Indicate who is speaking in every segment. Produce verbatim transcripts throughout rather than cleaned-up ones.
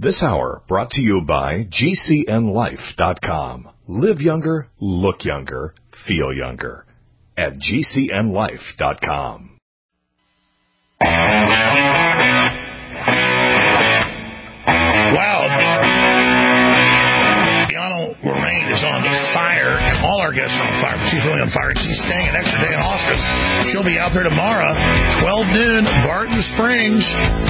Speaker 1: This hour brought to you by G C N life dot com. Live younger, look younger, feel younger at G C N life dot com.
Speaker 2: Wow. Deanna Lorraine is on fire, and all our guests are on fire, but she's really on fire. She's staying an extra day in Austin. She'll be out there tomorrow, twelve noon, Barton Springs.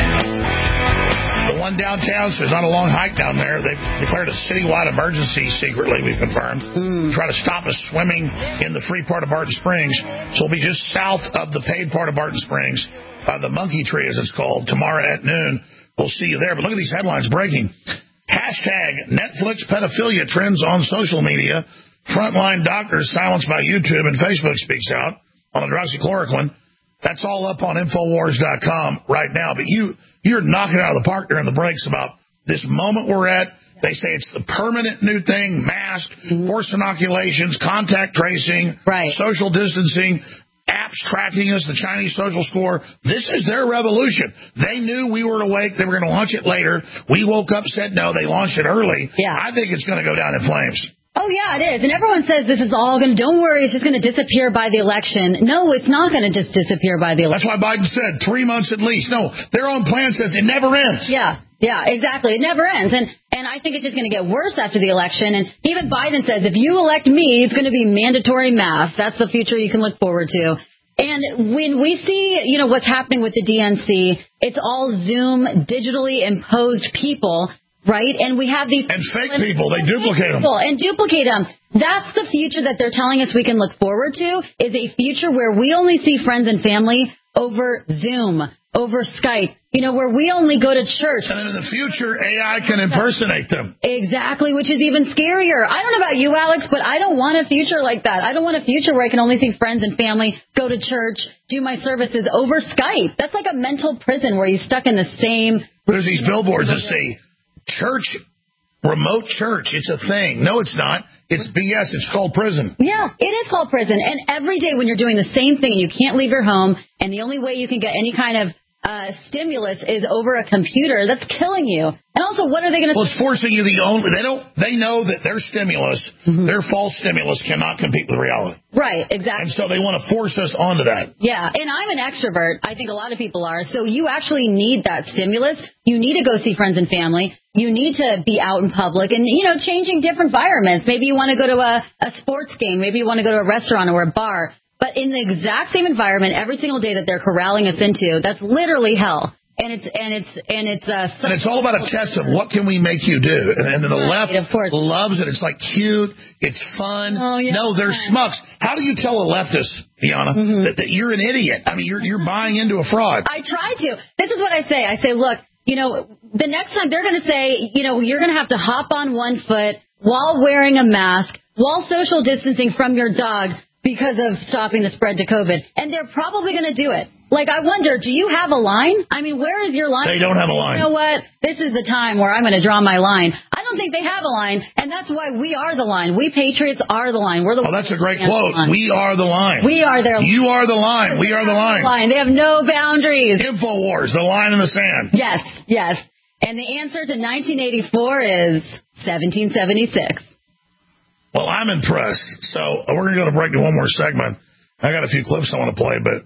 Speaker 2: The one downtown, so there's not a long hike down there. They've declared a citywide emergency secretly, we've confirmed. Mm. Try to stop us swimming in the free part of Barton Springs. So it'll be just south of the paid part of Barton Springs, uh, the Monkey Tree, as it's called, tomorrow at noon. We'll see you there. But look at these headlines breaking. Hashtag Netflix pedophilia trends on social media. Frontline doctors silenced by YouTube, and Facebook speaks out on hydroxychloroquine. That's all up on Infowars dot com right now. But you, you're knocking it out of the park during the breaks about this moment we're at. They say it's the permanent new thing, mask, mm-hmm. forced inoculations, contact tracing,
Speaker 3: right.
Speaker 2: social distancing, apps tracking us, the Chinese social score. This is their revolution. They knew we were awake. They were going to launch it later. We woke up, said no. They launched it early.
Speaker 3: Yeah.
Speaker 2: I think it's going to go down in flames.
Speaker 3: Oh, yeah, it is. And everyone says this is all going to, don't worry, it's just going to disappear by the election. No, it's not going to just disappear by the election.
Speaker 2: That's why Biden said three months at least. No, their own plan says it never ends.
Speaker 3: Yeah, yeah, exactly. It never ends. And and I think it's just going to get worse after the election. And even Biden says, if you elect me, it's going to be mandatory masks. That's the future you can look forward to. And when we see, you know, what's happening with the D N C, it's all Zoom, digitally imposed people. Right? And we have these...
Speaker 2: And fake people. They duplicate them.
Speaker 3: And duplicate them. That's the future that they're telling us we can look forward to, is a future where we only see friends and family over Zoom, over Skype, you know, where we only go to church.
Speaker 2: And then in the future, A I can impersonate them.
Speaker 3: Exactly, which is even scarier. I don't know about you, Alex, but I don't want a future like that. I don't want a future where I can only see friends and family, go to church, do my services over Skype. That's like a mental prison where you're stuck in the same...
Speaker 2: There's these billboards that say... Church, remote church, it's a thing. No, it's not. It's B S. It's called prison.
Speaker 3: Yeah, it is called prison. And every day when you're doing the same thing and you can't leave your home, and the only way you can get any kind of uh, stimulus is over a computer, that's killing you. And also, what are they going to...
Speaker 2: Well, it's forcing you the only... They don't. They know that their stimulus, mm-hmm. their false stimulus, cannot compete with reality.
Speaker 3: Right, exactly.
Speaker 2: And so they want to force us onto that.
Speaker 3: Yeah, and I'm an extrovert. I think a lot of people are. So you actually need that stimulus. You need to go see friends and family. You need to be out in public and, you know, changing different environments. Maybe you want to go to a, a sports game. Maybe you want to go to a restaurant or a bar. But in the exact same environment every single day that they're corralling us into, that's literally hell. And it's and it's and it's uh,
Speaker 2: and it's all about a test of what can we make you do. And, and the
Speaker 3: right,
Speaker 2: left
Speaker 3: of course.
Speaker 2: loves it. It's like cute. It's fun.
Speaker 3: Oh, yeah.
Speaker 2: No, they're schmucks. How do you tell a leftist, Deanna, mm-hmm. that, that you're an idiot? I mean, you're you're buying into a fraud.
Speaker 3: I try to. This is what I say. I say, look, you know, the next time they're going to say, you know, you're going to have to hop on one foot while wearing a mask, while social distancing from your dog because of stopping the spread to COVID. And they're probably going to do it. Like, I wonder, do you have a line? I mean, where is your line?
Speaker 2: They don't have a line.
Speaker 3: You know what? This is the time where I'm going to draw my line. I don't think they have a line, and that's why we are the line. We Patriots are the line. We're the.
Speaker 2: Oh, that's a great quote. We are the line.
Speaker 3: We are their.
Speaker 2: You are the line. We are the line.
Speaker 3: line. They have no boundaries.
Speaker 2: Infowars, the line in the sand.
Speaker 3: Yes, yes. And the answer to nineteen eighty-four is seventeen seventy-six.
Speaker 2: Well, I'm impressed. So we're going to go to break to one more segment. I got a few clips I want to play, but.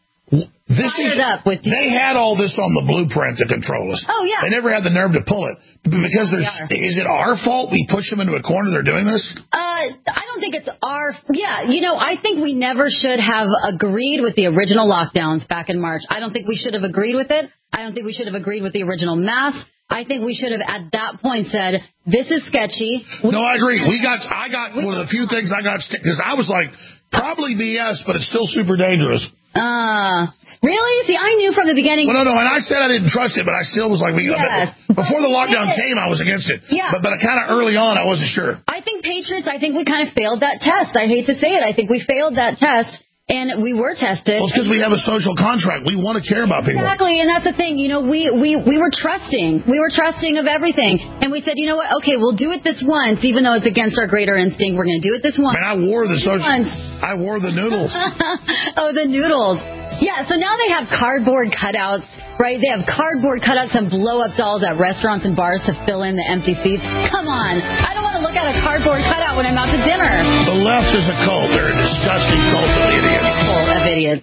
Speaker 2: This
Speaker 3: Fired
Speaker 2: is,
Speaker 3: up with you.
Speaker 2: They had all this on the blueprint to control us.
Speaker 3: Oh, yeah.
Speaker 2: They never had the nerve to pull it. Because there's, is it our fault we push them into a corner they're doing this?
Speaker 3: Uh, I don't think it's our... Yeah, you know, I think we never should have agreed with the original lockdowns back in March. I don't think we should have agreed with it. I don't think we should have agreed with the original mask. I think we should have, at that point, said, this is sketchy. We
Speaker 2: no, I agree. We got, I got one of the few things I got, because I was like, probably B S, but it's still super dangerous.
Speaker 3: Uh, really? See, I knew from the beginning.
Speaker 2: Well, no, no, and I said I didn't trust it, but I still was like, we,
Speaker 3: yes,
Speaker 2: before the lockdown came, I was against it.
Speaker 3: Yeah.
Speaker 2: But, but kind of early on, I wasn't sure.
Speaker 3: I think Patriots, I think we kind of failed that test. I hate to say it. I think we failed that test. And we were tested.
Speaker 2: Well, it's because we have a social contract. We want to care about people.
Speaker 3: Exactly, and that's the thing. You know, we, we, we were trusting. We were trusting of everything. And we said, you know what? Okay, we'll do it this once, even though it's against our greater instinct. We're going to do it this once.
Speaker 2: Man, I wore the social...
Speaker 3: Once.
Speaker 2: I wore the noodles.
Speaker 3: Oh, the noodles. Yeah, so now they have cardboard cutouts right? They have cardboard cutouts and blow-up dolls at restaurants and bars to fill in the empty seats. Come on. I don't want to look at a cardboard cutout when I'm out to dinner.
Speaker 2: The left is a cult. They're a disgusting cult of idiots.
Speaker 3: Full of idiots.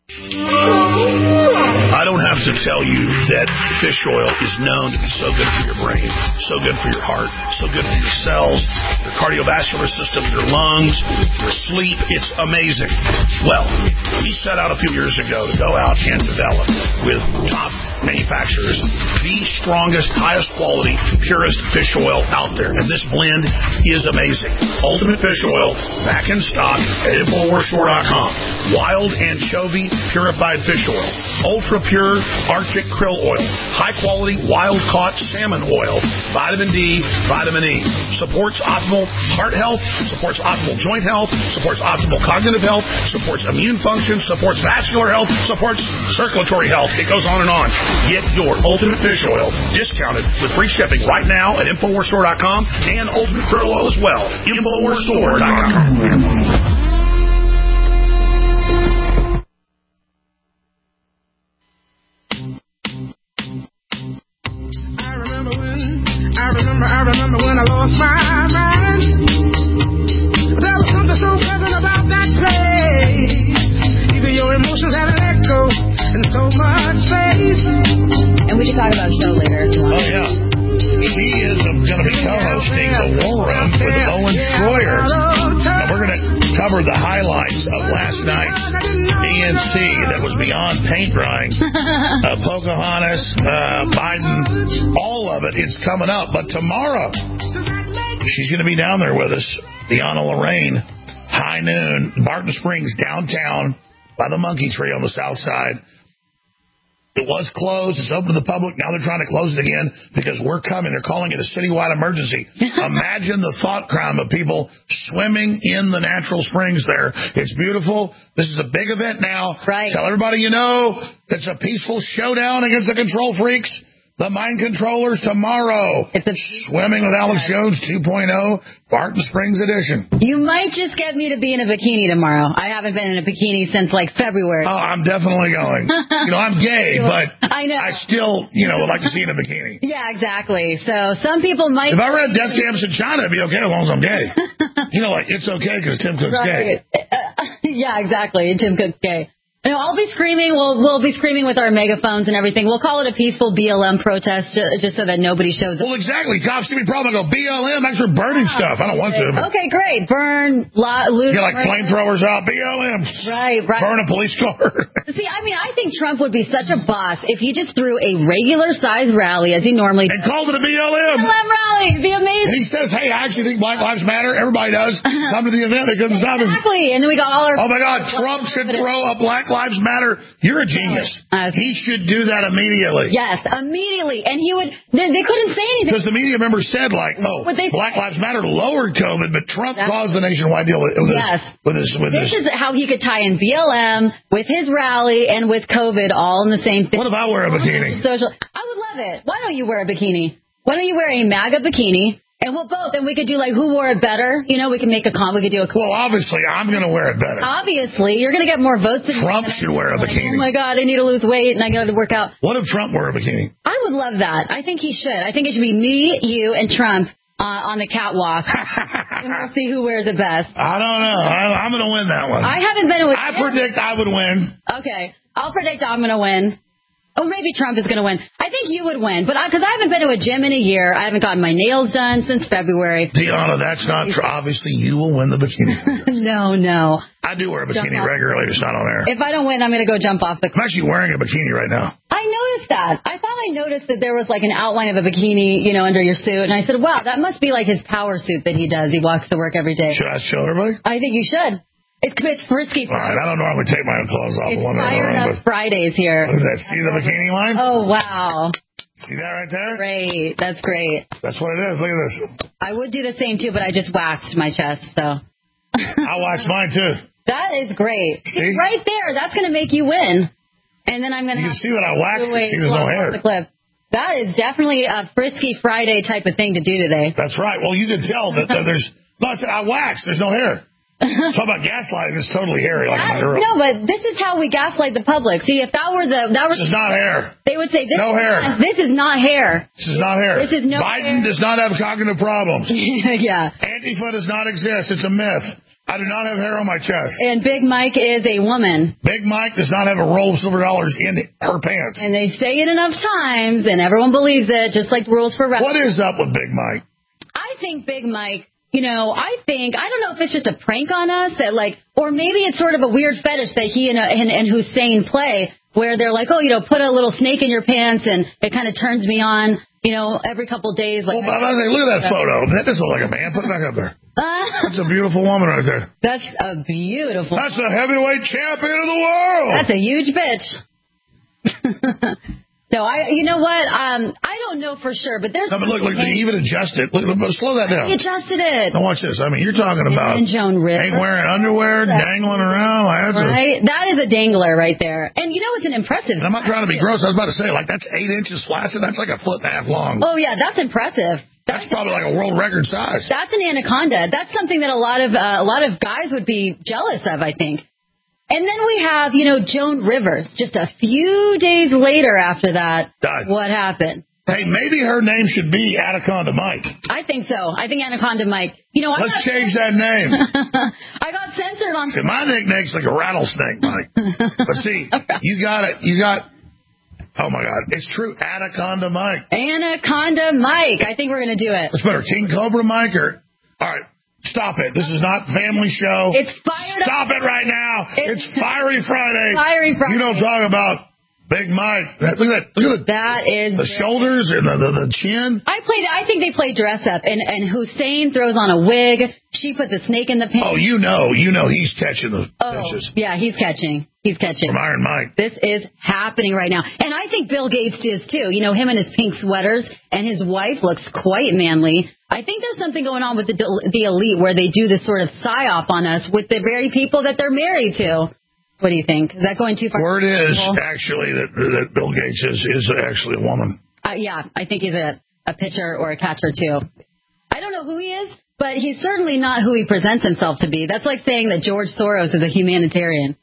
Speaker 2: I don't have to tell you that fish oil is known to be so good for your brain, so good for your heart, so good for your cells, your cardiovascular system, your lungs, your sleep. It's amazing. Well, we set out a few years ago to go out and develop with top manufacturers the strongest, highest quality, purest fish oil out there. And this blend is amazing. Ultimate Fish Oil, back in stock at Infowars Store dot com. Wild anchovy purified fish oil. Ultra pure Arctic krill oil. High quality wild caught salmon oil. Vitamin D, vitamin E. Supports optimal heart health, supports optimal joint health, supports optimal cognitive health, supports immune function, supports vascular health, supports circulatory health. It goes on and on. Get your Ultimate Fish Oil discounted with free shipping right now at Infowars Store dot com and Ultimate Krill Oil as well. Infowars Store dot com.
Speaker 4: I remember, I remember when I lost my mind. There was something so pleasant about that place. Even your emotions have an echo in so much space.
Speaker 3: And we should talk about show later if you want.
Speaker 2: Oh, yeah. She is going to be co-hosting The War Room with Owen Schroyer. And we're going to cover the highlights of last night's A N C that was beyond paint drying. uh, Pocahontas, uh, Biden, all of it. It's coming up. But tomorrow, she's going to be down there with us. Deanna Lorraine, high noon, Barton Springs, downtown, by the Monkey Tree on the south side. It was closed. It's open to the public. Now they're trying to close it again because we're coming. They're calling it a citywide emergency. Imagine the thought crime of people swimming in the natural springs there. It's beautiful. This is a big event now.
Speaker 3: Right.
Speaker 2: Tell everybody you know it's a peaceful showdown against the control freaks. The mind controllers tomorrow.
Speaker 3: It's a
Speaker 2: Swimming with Alex Jones two point oh, Barton Springs edition.
Speaker 3: You might just get me to be in a bikini tomorrow. I haven't been in a bikini since like February.
Speaker 2: Oh, I'm definitely going. You know, I'm gay, but
Speaker 3: I know.
Speaker 2: I still, you know, would like to see you in a bikini.
Speaker 3: Yeah, exactly. So some people might.
Speaker 2: If I read Death Camps in China, it'd be okay as long as I'm gay. You know, like, it's okay because Tim Cook's
Speaker 3: right.
Speaker 2: gay.
Speaker 3: Uh, yeah, exactly. Tim Cook's gay. No, I'll be screaming. We'll we'll be screaming with our megaphones and everything. We'll call it a peaceful B L M protest just, just so that nobody shows up.
Speaker 2: Well, exactly. Cops give me a problem. I go, B L M, actually burning oh, stuff. I don't want to. But
Speaker 3: okay, great. Burn, lo- loot.
Speaker 2: Get like flamethrowers out. B L M.
Speaker 3: Right, right.
Speaker 2: Burn a police car.
Speaker 3: See, I mean, I think Trump would be such a boss if he just threw a regular-sized rally as he normally
Speaker 2: does. And called it a B L M.
Speaker 3: B L M rally. It'd be amazing.
Speaker 2: And he says, hey, I actually think Black Lives Matter. Everybody does. Come to the event. They couldn't stop him.
Speaker 3: Exactly. And then we got all our...
Speaker 2: Oh, my God. Trump should throw a Black Lives Matter. You're a genius. Uh, he should do that immediately.
Speaker 3: Yes, immediately. And he would... They, they couldn't say anything.
Speaker 2: Because the media members said, like, oh, Black Lives Matter lowered COVID, but Trump That's, caused the nationwide deal with this.
Speaker 3: Yes.
Speaker 2: With this, with
Speaker 3: this,
Speaker 2: this
Speaker 3: is how he could tie in B L M with his rally and with COVID all in the same thing.
Speaker 2: What if I wear a bikini?
Speaker 3: Social. I would love it. Why don't you wear a bikini? Why don't you wear a MAGA bikini? And we'll both, and we could do like who wore it better. You know, we can make a con. We could do a.
Speaker 2: Well, obviously, I'm going to wear it better.
Speaker 3: Obviously, you're going to get more votes than
Speaker 2: Trump should wear a
Speaker 3: like,
Speaker 2: bikini.
Speaker 3: Oh my God, I need to lose weight and I got to work out.
Speaker 2: What if Trump wore a bikini?
Speaker 3: I would love that. I think he should. I think it should be me, you, and Trump uh, on the catwalk. And we'll see who wears it best.
Speaker 2: I don't know. I, I'm going to win that one.
Speaker 3: I haven't been with.
Speaker 2: I predict I would win.
Speaker 3: Okay, I'll predict I'm going to win. Oh, maybe Trump is going to win. I think you would win, but because I, I haven't been to a gym in a year, I haven't gotten my nails done since February.
Speaker 2: Deanna, that's not true. Obviously, you will win the bikini.
Speaker 3: no, no.
Speaker 2: I do wear a bikini regularly. It's not on air.
Speaker 3: If I don't win, I'm going to go jump off the.
Speaker 2: I'm actually wearing a bikini right now.
Speaker 3: I noticed that. I thought I noticed that there was like an outline of a bikini, you know, under your suit, and I said, "Wow, that must be like his power suit that he does. He walks to work every day."
Speaker 2: Should I show everybody?
Speaker 3: I think you should. It's, it's frisky.
Speaker 2: All right, I don't normally take my clothes off.
Speaker 3: It's Fired Up Fridays here.
Speaker 2: Look at that. See the bikini line?
Speaker 3: Oh, wow.
Speaker 2: See that right there?
Speaker 3: Great. That's great.
Speaker 2: That's what it is. Look at this.
Speaker 3: I would do the same, too, but I just waxed my chest, so.
Speaker 2: I waxed mine, too.
Speaker 3: That is great.
Speaker 2: See?
Speaker 3: See right there. That's going to make you win. And then I'm going to
Speaker 2: You can see that I waxed it. See, there's no hair.
Speaker 3: The clip. That is definitely a Frisky Friday type of thing to do today.
Speaker 2: That's right. Well, you can tell that, that there's... No, I said I waxed. There's no hair. Talk about gaslighting. It's totally hairy, like my girl.
Speaker 3: No, but this is how we gaslight the public. See, if that were the that were
Speaker 2: this is not hair.
Speaker 3: They would say this
Speaker 2: no
Speaker 3: is
Speaker 2: hair.
Speaker 3: Not, this is not hair.
Speaker 2: This is not hair.
Speaker 3: This is no
Speaker 2: Biden
Speaker 3: hair.
Speaker 2: does not have cognitive problems.
Speaker 3: Yeah.
Speaker 2: Antifa does not exist. It's a myth. I do not have hair on my chest.
Speaker 3: And Big Mike is a woman.
Speaker 2: Big Mike does not have a roll of silver dollars in her pants.
Speaker 3: And they say it enough times, and everyone believes it, just like the rules for rap.
Speaker 2: What is up with Big Mike?
Speaker 3: I think Big Mike, you know, I think, I don't know if it's just a prank on us, that like, or maybe it's sort of a weird fetish that he and, uh, and, and Hussein play, where they're like, oh, you know, put a little snake in your pants, and it kind of turns me on, you know, every couple days. Like,
Speaker 2: well, I was like, look at that photo. That doesn't look like a man. Put it back up there.
Speaker 3: Uh,
Speaker 2: That's a beautiful woman right there.
Speaker 3: That's a beautiful.
Speaker 2: That's a heavyweight champion of the world.
Speaker 3: That's a huge bitch. No, I. You know what? Um, I don't know for sure, but there's.
Speaker 2: No, but look, look, they even adjust it. Look, look, slow that down.
Speaker 3: He adjusted it.
Speaker 2: Now watch this. I mean, you're talking about.
Speaker 3: And Joan Rivers.
Speaker 2: Ain't wearing underwear, dangling around. Like, that's
Speaker 3: right? A, that is a dangler right there. And you know, it's an impressive.
Speaker 2: I'm not trying to be gross. I was about to say, like, that's eight inches flaccid. That's like a foot and a half long.
Speaker 3: Oh yeah, that's impressive.
Speaker 2: That's probably like a world record size.
Speaker 3: That's an anaconda. That's something that a lot of uh, a lot of guys would be jealous of, I think. And then we have, you know, Joan Rivers. Just a few days later after that,
Speaker 2: Died.
Speaker 3: What happened?
Speaker 2: Hey, maybe her name should be Anaconda Mike.
Speaker 3: I think so. I think Anaconda Mike. You know, I
Speaker 2: let's
Speaker 3: got
Speaker 2: change that name.
Speaker 3: I got censored on.
Speaker 2: See, my nickname's like a rattlesnake, Mike. But see, you got it. You got. Oh, my God. It's true. Anaconda Mike.
Speaker 3: Anaconda Mike. I think we're going to do it.
Speaker 2: What's better, King Cobra Mike or... All right. Stop it. This is not Family Show.
Speaker 3: It's fired
Speaker 2: Stop
Speaker 3: up.
Speaker 2: it right now.
Speaker 3: It's,
Speaker 2: it's Fiery Friday.
Speaker 3: Fiery Friday.
Speaker 2: You don't talk about Big Mike. That, look at that. Look at the,
Speaker 3: that is
Speaker 2: the shoulders and the, the, the chin.
Speaker 3: I played. I think they play dress up. And, and Hussein throws on a wig. She puts a snake in the pants.
Speaker 2: Oh, you know. You know he's catching the
Speaker 3: oh,
Speaker 2: bitches.
Speaker 3: Yeah, he's catching. He's catching.
Speaker 2: From Iron Mike.
Speaker 3: This is happening right now. And I think Bill Gates is too. You know, him in his pink sweaters, and his wife looks quite manly. I think there's something going on with the the elite where they do this sort of psyop on us with the very people that they're married to. What do you think? Is that going too far?
Speaker 2: Word is, actually, that, that Bill Gates is, is actually a woman.
Speaker 3: Uh, yeah, I think he's a, a pitcher or a catcher, too. I don't know who he is, but he's certainly not who he presents himself to be. That's like saying that George Soros is a humanitarian.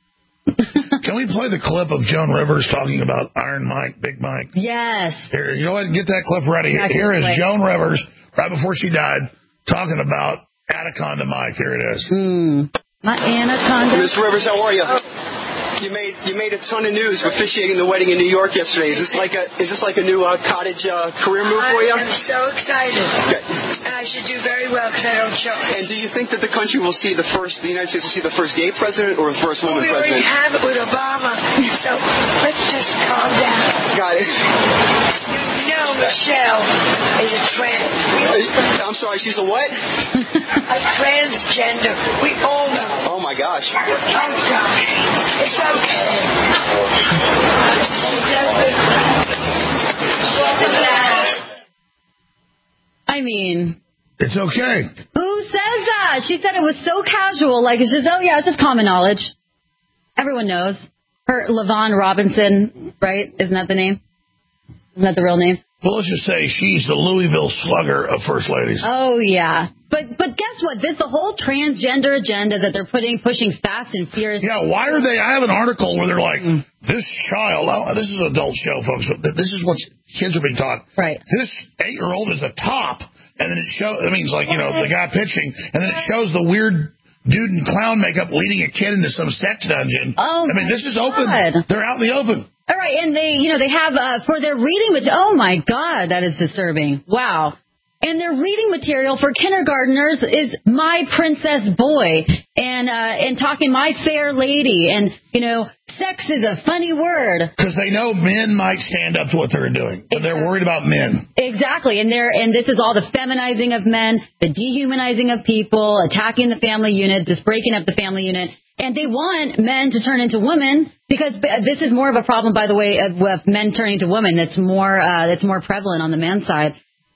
Speaker 2: Can we play the clip of Joan Rivers talking about Iron Mike, Big Mike?
Speaker 3: Yes.
Speaker 2: Here, you know what? Get that clip ready. Yeah, Here is play. Joan Rivers, right before she died, talking about Anaconda Mike. Here it is.
Speaker 3: Mm. My Anaconda.
Speaker 5: Miss Rivers, how are you? You made you made a ton of news officiating the wedding in New York yesterday. Is this like a is this like a new uh, cottage uh, career move for you?
Speaker 6: I'm so excited,
Speaker 5: okay.
Speaker 6: And I should do very well because I don't choke.
Speaker 5: And do you think that the country will see the first, the United States will see the first gay president or the first woman
Speaker 6: we
Speaker 5: president?
Speaker 6: We already have it with Obama, so let's just calm down.
Speaker 5: Got it.
Speaker 6: You know Michelle is a trans.
Speaker 5: I'm sorry, she's a what?
Speaker 6: A transgender. We all know.
Speaker 5: Oh my gosh.
Speaker 6: Oh gosh. It's okay.
Speaker 3: I mean,
Speaker 2: it's okay.
Speaker 3: Who says that? She said it was so casual, like it's just, oh yeah, it's just common knowledge. Everyone knows. Her, LaVaughn Robinson, right? Isn't that the name? Isn't that the real name?
Speaker 2: Well, let's just say she's the Louisville Slugger of First Ladies.
Speaker 3: Oh, yeah. But but guess what? This the whole transgender agenda that they're putting pushing fast and furious.
Speaker 2: Yeah, why are they? I have an article where they're like, mm. this child, oh, this is an adult show, folks, but this is what kids are being taught.
Speaker 3: Right.
Speaker 2: This eight-year-old is a top, and then it shows, it means like, you know, the guy pitching, and then it shows the weird dude in clown makeup leading a kid into some sex dungeon.
Speaker 3: Oh,
Speaker 2: I mean, this is open.
Speaker 3: God.
Speaker 2: They're out in the open.
Speaker 3: All right, and they, you know, they have, uh, for their reading material, oh my God, that is disturbing. Wow. And their reading material for kindergartners is My Princess Boy, and, uh, and talking My Fair Lady, and, you know, sex is a funny word.
Speaker 2: Because they know men might stand up to what they're doing, but they're worried about men.
Speaker 3: Exactly, and they're, and this is all the feminizing of men, the dehumanizing of people, attacking the family unit, just breaking up the family unit. And they want men to turn into women because this is more of a problem, by the way, of, of men turning to women. That's more uh, that's more prevalent on the men's side.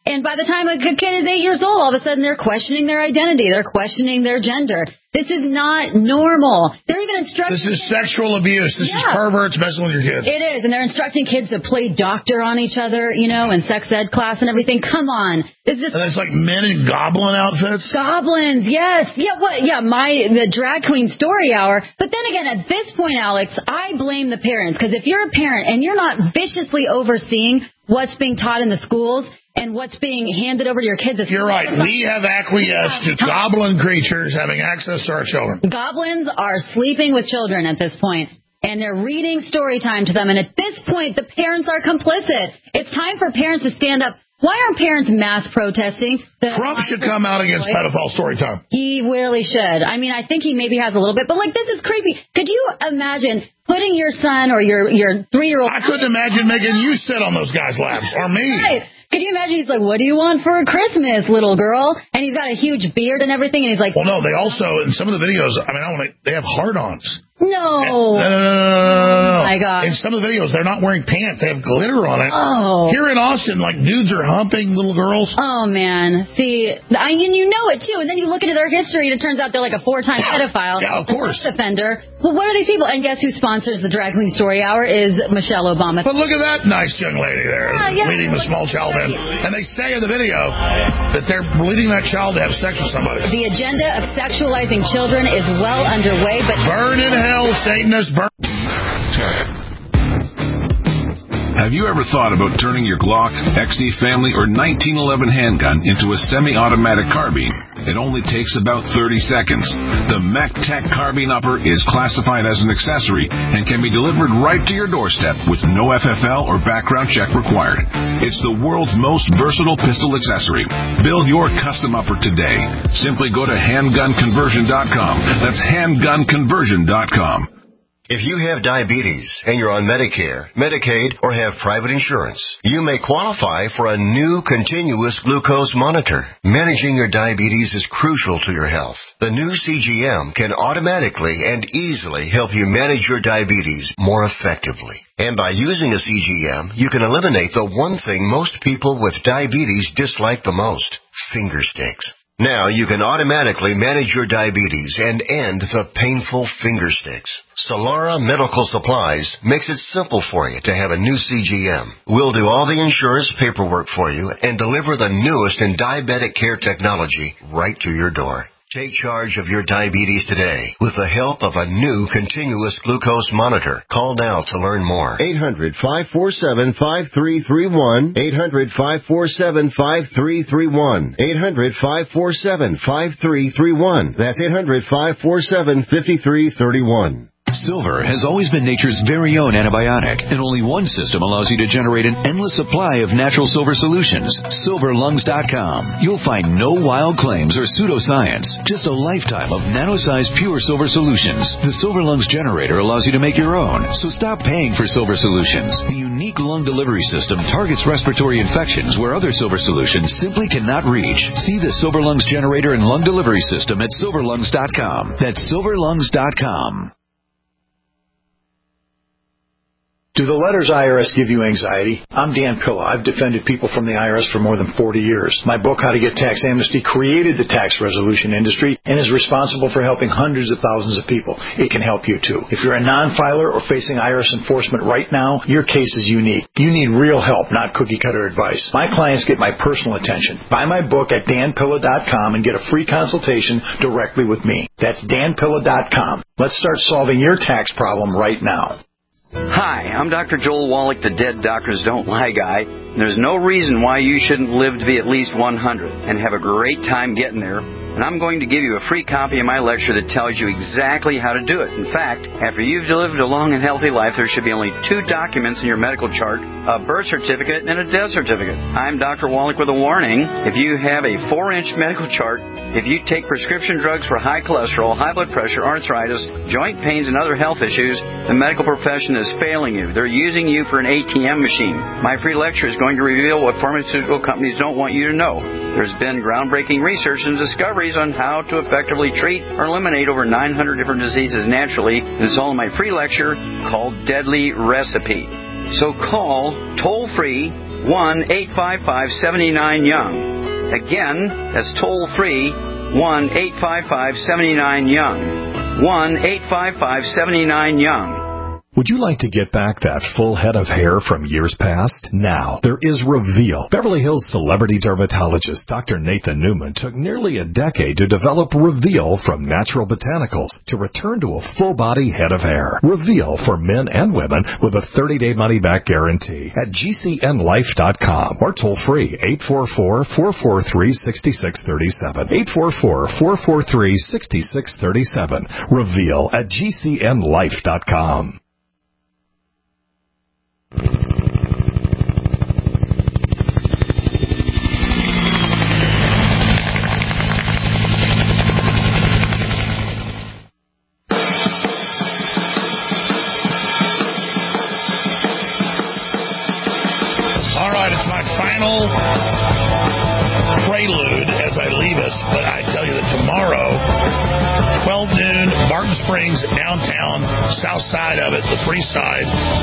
Speaker 3: And by the time a kid is eight years old, all of a sudden they're questioning their identity. They're questioning their gender. This is not normal. They're even instructing...
Speaker 2: This is sexual abuse. This
Speaker 3: yeah.
Speaker 2: is perverts messing with your kids.
Speaker 3: It is, and they're instructing kids to play doctor on each other, you know, in sex ed class and everything. Come on. Is this...
Speaker 2: And it's like men in goblin outfits?
Speaker 3: Goblins, yes. Yeah, what? Yeah, my the drag queen story hour. But then again, at this point, Alex, I blame the parents. Because if you're a parent and you're not viciously overseeing what's being taught in the schools... and what's being handed over to your kids.
Speaker 2: You're right. We have acquiesced to goblin creatures having access to our children.
Speaker 3: Goblins are sleeping with children at this point, and they're reading story time to them. And at this point, the parents are complicit. It's time for parents to stand up. Why aren't parents mass protesting? The
Speaker 2: Trump should come out against pedophile story time.
Speaker 3: He really should. I mean, I think he maybe has a little bit. But, like, this is creepy. Could you imagine putting your son or your, your three-year-old...
Speaker 2: I couldn't imagine making you sit on those guys' laps, or me.
Speaker 3: Right. Could you imagine he's like, what do you want for Christmas, little girl? And he's got a huge beard and everything, and he's like...
Speaker 2: Well, no, they also, in some of the videos, I mean, I want to, they have hard-ons.
Speaker 3: No.
Speaker 2: No, no, no, no, no, no.
Speaker 3: Oh, my God.
Speaker 2: In some of the videos, they're not wearing pants. They have glitter on it.
Speaker 3: Oh.
Speaker 2: Here in Austin, like, dudes are humping little girls.
Speaker 3: Oh, man. See, I mean, you know it, too. And then you look into their history, and it turns out they're like a four-time pedophile.
Speaker 2: Yeah, of course.
Speaker 3: A sex offender. Well, what are these people? And guess who sponsors the Drag Queen Story Hour is Michelle Obama.
Speaker 2: But look at that nice young lady there,
Speaker 3: yeah, yeah,
Speaker 2: leading the small child in. And they say in the video that they're leading that child to have sex with somebody.
Speaker 3: The agenda of sexualizing children is well underway, but...
Speaker 2: Burn in hell, Satanist, burn.
Speaker 7: Have you ever thought about turning your Glock, X D Family, or nineteen eleven handgun into a semi-automatic carbine? It only takes about thirty seconds. The MechTech Carbine Upper is classified as an accessory and can be delivered right to your doorstep with no F F L or background check required. It's the world's most versatile pistol accessory. Build your custom upper today. Simply go to handgun conversion dot com. That's handgun conversion dot com.
Speaker 8: If you have diabetes and you're on Medicare, Medicaid, or have private insurance, you may qualify for a new continuous glucose monitor. Managing your diabetes is crucial to your health. The new C G M can automatically and easily help you manage your diabetes more effectively. And by using a C G M, you can eliminate the one thing most people with diabetes dislike the most, finger sticks. Now you can automatically manage your diabetes and end the painful finger sticks. Solara Medical Supplies makes it simple for you to have a new C G M. We'll do all the insurance paperwork for you and deliver the newest in diabetic care technology right to your door. Take charge of your diabetes today with the help of a new continuous glucose monitor. Call now to learn more.
Speaker 9: eight hundred, five four seven, five three three one. eight hundred, five four seven, five three three one. eight hundred, five four seven, five three three one. That's eight hundred, five four seven, five three three one.
Speaker 10: Silver has always been nature's very own antibiotic, and only one system allows you to generate an endless supply of natural silver solutions. silver lungs dot com. You'll find no wild claims or pseudoscience, just a lifetime of nano-sized pure silver solutions. The Silver Lungs generator allows you to make your own, so stop paying for silver solutions. The unique lung delivery system targets respiratory infections where other silver solutions simply cannot reach. See the Silver Lungs generator and lung delivery system at silver lungs dot com. That's silver lungs dot com.
Speaker 11: Do the letters I R S give you anxiety? I'm Dan Pilla. I've defended people from the I R S for more than forty years. My book, How to Get Tax Amnesty, created the tax resolution industry and is responsible for helping hundreds of thousands of people. It can help you, too. If you're a non-filer or facing I R S enforcement right now, your case is unique. You need real help, not cookie-cutter advice. My clients get my personal attention. Buy my book at dan pilla dot com and get a free consultation directly with me. That's dan pilla dot com. Let's start solving your tax problem right now.
Speaker 12: Hi, I'm Doctor Joel Wallach, the Dead Doctors Don't Lie guy. There's no reason why you shouldn't live to be at least one hundred and have a great time getting there. And I'm going to give you a free copy of my lecture that tells you exactly how to do it. In fact, after you've lived a long and healthy life, there should be only two documents in your medical chart, a birth certificate and a death certificate. I'm Doctor Wallach with a warning. If you have a four-inch medical chart, if you take prescription drugs for high cholesterol, high blood pressure, arthritis, joint pains, and other health issues, the medical profession is failing you. They're using you for an A T M machine. My free lecture is going to reveal what pharmaceutical companies don't want you to know. There's been groundbreaking research and discoveries on how to effectively treat or eliminate over nine hundred different diseases naturally. And it's all in my free lecture called Deadly Recipe. So call toll-free one eight five five, seven nine, YOUNG. Again, that's toll-free, one eight five five, seven nine, YOUNG. one eight five five, seven nine, YOUNG.
Speaker 1: Would you like to get back that full head of hair from years past? Now, there is Reveal. Beverly Hills celebrity dermatologist Doctor Nathan Newman took nearly a decade to develop Reveal from natural botanicals to return to a full-body head of hair. Reveal for men and women with a thirty-day money-back guarantee at G C N life dot com or toll-free eight four four, four four three, six six three seven. eight four four, four four three, six six three seven. Reveal at G C N life dot com.
Speaker 2: All right, it's my final prelude as I leave us, but I tell you that tomorrow, twelve noon, Barton Springs, downtown, south side of it, the free side,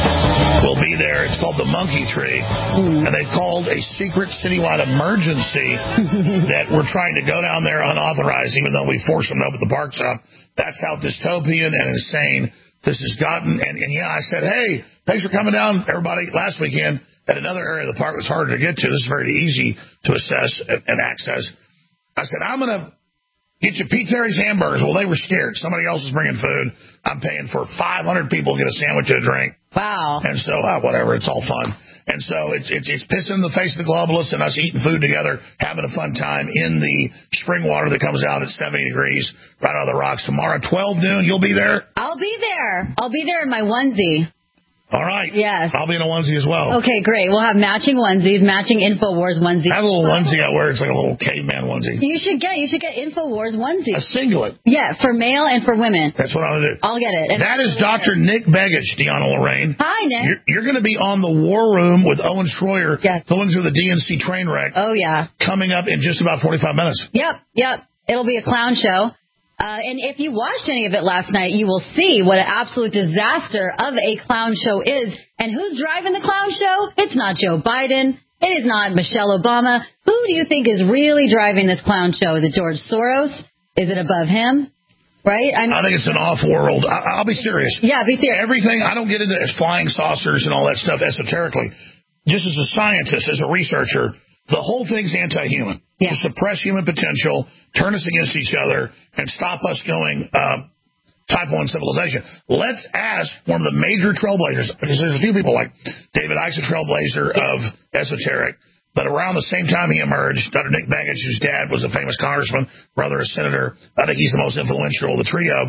Speaker 2: will be there. It's called the Monkey Tree, mm. and they've called a secret citywide emergency that we're trying to go down there unauthorized, even though we force them to open the parks up. That's how dystopian and insane this has gotten. And, and yeah, I said, hey, thanks for coming down, everybody, last weekend. At another area of the park that's harder to get to. This is very easy to assess and, and access. I said, I'm going to get you Pete Terry's hamburgers. Well, they were scared. Somebody else is bringing food. I'm paying for five hundred people to get a sandwich and a drink.
Speaker 3: Wow.
Speaker 2: And so, uh, whatever, it's all fun. And so it's, it's it's pissing in the face of the globalists and us eating food together, having a fun time in the spring water that comes out at seventy degrees right out of the rocks. Tomorrow, twelve noon, you'll be there?
Speaker 3: I'll be there. I'll be there in my onesie.
Speaker 2: All right.
Speaker 3: Yes.
Speaker 2: I'll be in a onesie as well.
Speaker 3: Okay, great. We'll have matching onesies, matching InfoWars onesies.
Speaker 2: I have a little onesie I wear. It's like a little caveman onesie.
Speaker 3: You should get you should get InfoWars onesies.
Speaker 2: A singlet.
Speaker 3: Yeah, for male and for women.
Speaker 2: That's what I'm going to do.
Speaker 3: I'll get it. And
Speaker 2: that is Doctor Nick Begich, Deanna Lorraine.
Speaker 3: Hi, Nick.
Speaker 2: You're, you're going to be on the War Room with Owen Schroyer,
Speaker 3: yes.
Speaker 2: going through the D N C train wreck.
Speaker 3: Oh, yeah.
Speaker 2: Coming up in just about forty-five minutes.
Speaker 3: Yep, yep. It'll be a clown show. Uh, and if you watched any of it last night, you will see what an absolute disaster of a clown show is. And who's driving the clown show? It's not Joe Biden. It is not Michelle Obama. Who do you think is really driving this clown show? Is it George Soros? Is it above him? Right? I, mean,
Speaker 2: I think it's an off-world. I, I'll be serious.
Speaker 3: Yeah, be serious.
Speaker 2: Everything, I don't get into flying saucers and all that stuff esoterically. Just as a scientist, as a researcher, the whole thing's anti-human.
Speaker 3: Yeah.
Speaker 2: To suppress human potential, turn us against each other, and stop us going uh, type one civilization. Let's ask one of the major trailblazers, because there's a few people like David Icke's a trailblazer of esoteric, but around the same time he emerged, Doctor Nick Begich, whose dad was a famous congressman, brother a senator, I think he's the most influential of the trio.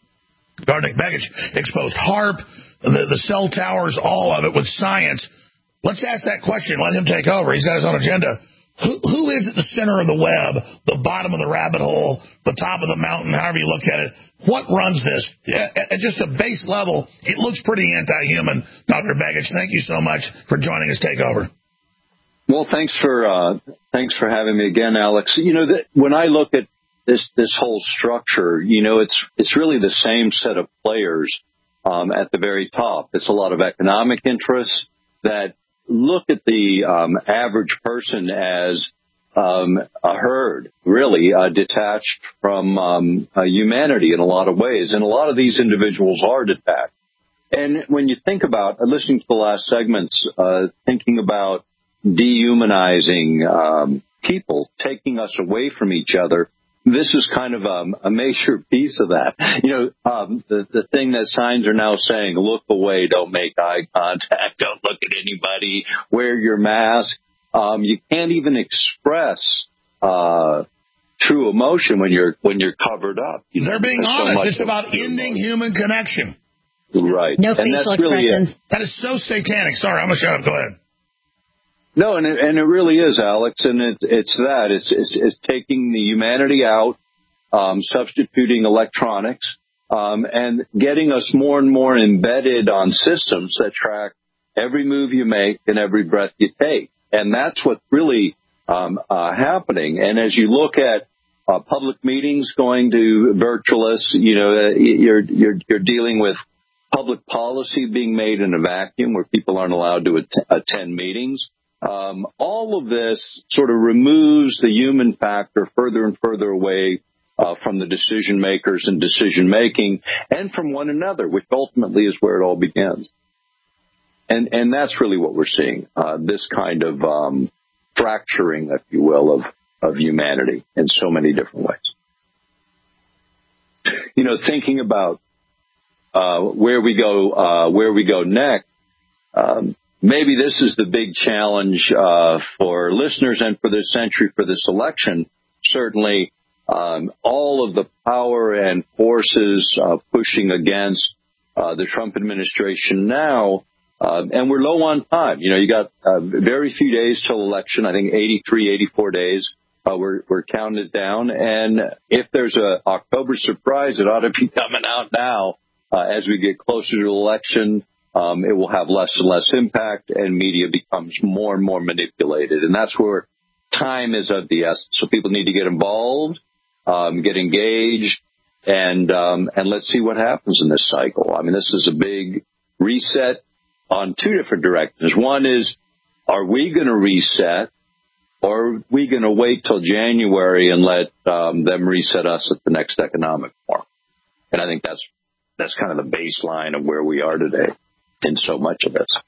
Speaker 2: Doctor Nick Begich exposed HAARP, the, the cell towers, all of it with science. Let's ask that question. Let him take over. He's got his own agenda. Who, who is at the center of the web, the bottom of the rabbit hole, the top of the mountain, however you look at it? What runs this? At just a base level, it looks pretty anti-human. Doctor Begich, thank you so much for joining us. Take over.
Speaker 13: Well, thanks for uh, thanks for having me again, Alex. You know, that when I look at this this whole structure, you know, it's it's really the same set of players um, at the very top. It's a lot of economic interests that look at the um, average person as um, a herd, really uh, detached from um, uh, humanity in a lot of ways. And a lot of these individuals are detached. And when you think about, uh, listening to the last segments, uh, thinking about dehumanizing um, people, taking us away from each other, this is kind of um, a major piece of that. You know, um, the, the thing that signs are now saying, look away, don't make eye contact, don't look at anybody, wear your mask. Um, you can't even express uh, true emotion when you're when you're covered up. You
Speaker 2: They're
Speaker 13: know,
Speaker 2: being
Speaker 13: so
Speaker 2: honest. It's about ending human connection.
Speaker 13: Right.
Speaker 3: No
Speaker 13: and
Speaker 3: facial
Speaker 13: that's really
Speaker 3: expressions.
Speaker 13: it.
Speaker 2: That is so satanic. Sorry, I'm going to shut up. Go ahead.
Speaker 13: No, and it, and it really is, Alex, and it, it's that. It's, it's, it's taking the humanity out, um, substituting electronics, um, and getting us more and more embedded on systems that track every move you make and every breath you take. And that's what's really um, uh, happening. And as you look at uh, public meetings going to virtualists, you know, uh, you're, you're, you're dealing with public policy being made in a vacuum where people aren't allowed to at- attend meetings. Um, all of this sort of removes the human factor further and further away uh, from the decision makers and decision making and from one another, which ultimately is where it all begins. And and that's really what we're seeing, uh, this kind of um, fracturing, if you will, of, of humanity in so many different ways. You know, thinking about uh, where we go, uh, where we go next, um, maybe this is the big challenge uh, for listeners and for this century, for this election. Certainly, um, all of the power and forces uh, pushing against uh, the Trump administration now. Um, and we're low on time. You know, you got uh, very few days till election. I think eighty-three, eighty-four days. Uh, we're, we're counting it down. And if there's a October surprise, it ought to be coming out now. Uh, as we get closer to the election, um, it will have less and less impact, and media becomes more and more manipulated. And that's where time is of the essence. So people need to get involved, um, get engaged, and um, and let's see what happens in this cycle. I mean, this is a big reset on two different directions. One is, are we going to reset, or are we going to wait till January and let um, them reset us at the next economic forum? And I think that's that's kind of the baseline of where we are today in so much of this.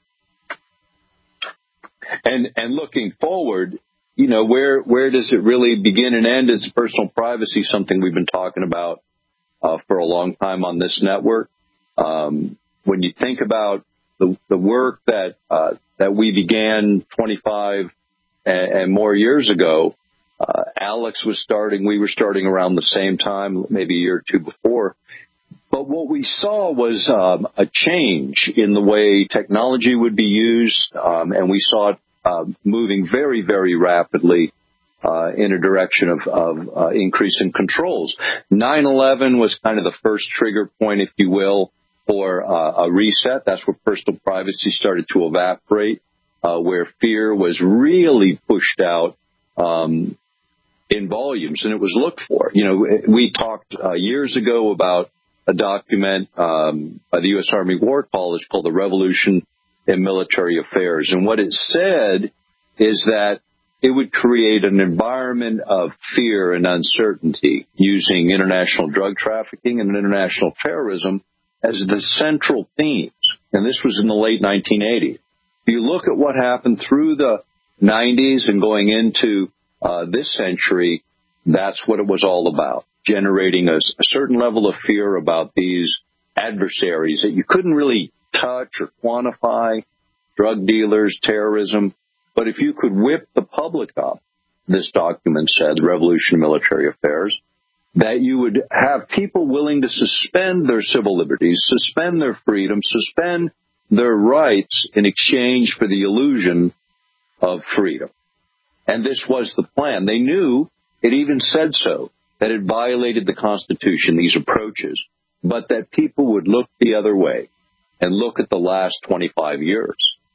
Speaker 13: And and looking forward, you know, where where does it really begin and end? It's personal privacy, something we've been talking about uh, for a long time on this network. Um, when you think about The, the work that uh, that we began twenty-five and, and more years ago, uh, Alex was starting, we were starting around the same time, maybe a year or two before. But what we saw was um, a change in the way technology would be used, um, and we saw it uh, moving very, very rapidly uh, in a direction of, of uh, increasing controls. nine eleven was kind of the first trigger point, if you will, for uh, a reset. That's where personal privacy started to evaporate, uh, where fear was really pushed out um, in volumes, and it was looked for. You know, we talked uh, years ago about a document um, by the U S Army War College called The Revolution in Military Affairs, and what it said is that it would create an environment of fear and uncertainty using international drug trafficking and international terrorism as the central themes. And this was in the late nineteen eighties. If you look at what happened through the nineties and going into uh, this century, that's what it was all about, generating a, a certain level of fear about these adversaries that you couldn't really touch or quantify, drug dealers, terrorism. But if you could whip the public up, this document said, The Revolution in Military Affairs, that you would have people willing to suspend their civil liberties, suspend their freedom, suspend their rights in exchange for the illusion of freedom. And this was the plan. They knew, it even said so, that it violated the Constitution, these approaches, but that people would look the other way and look at the last twenty-five years.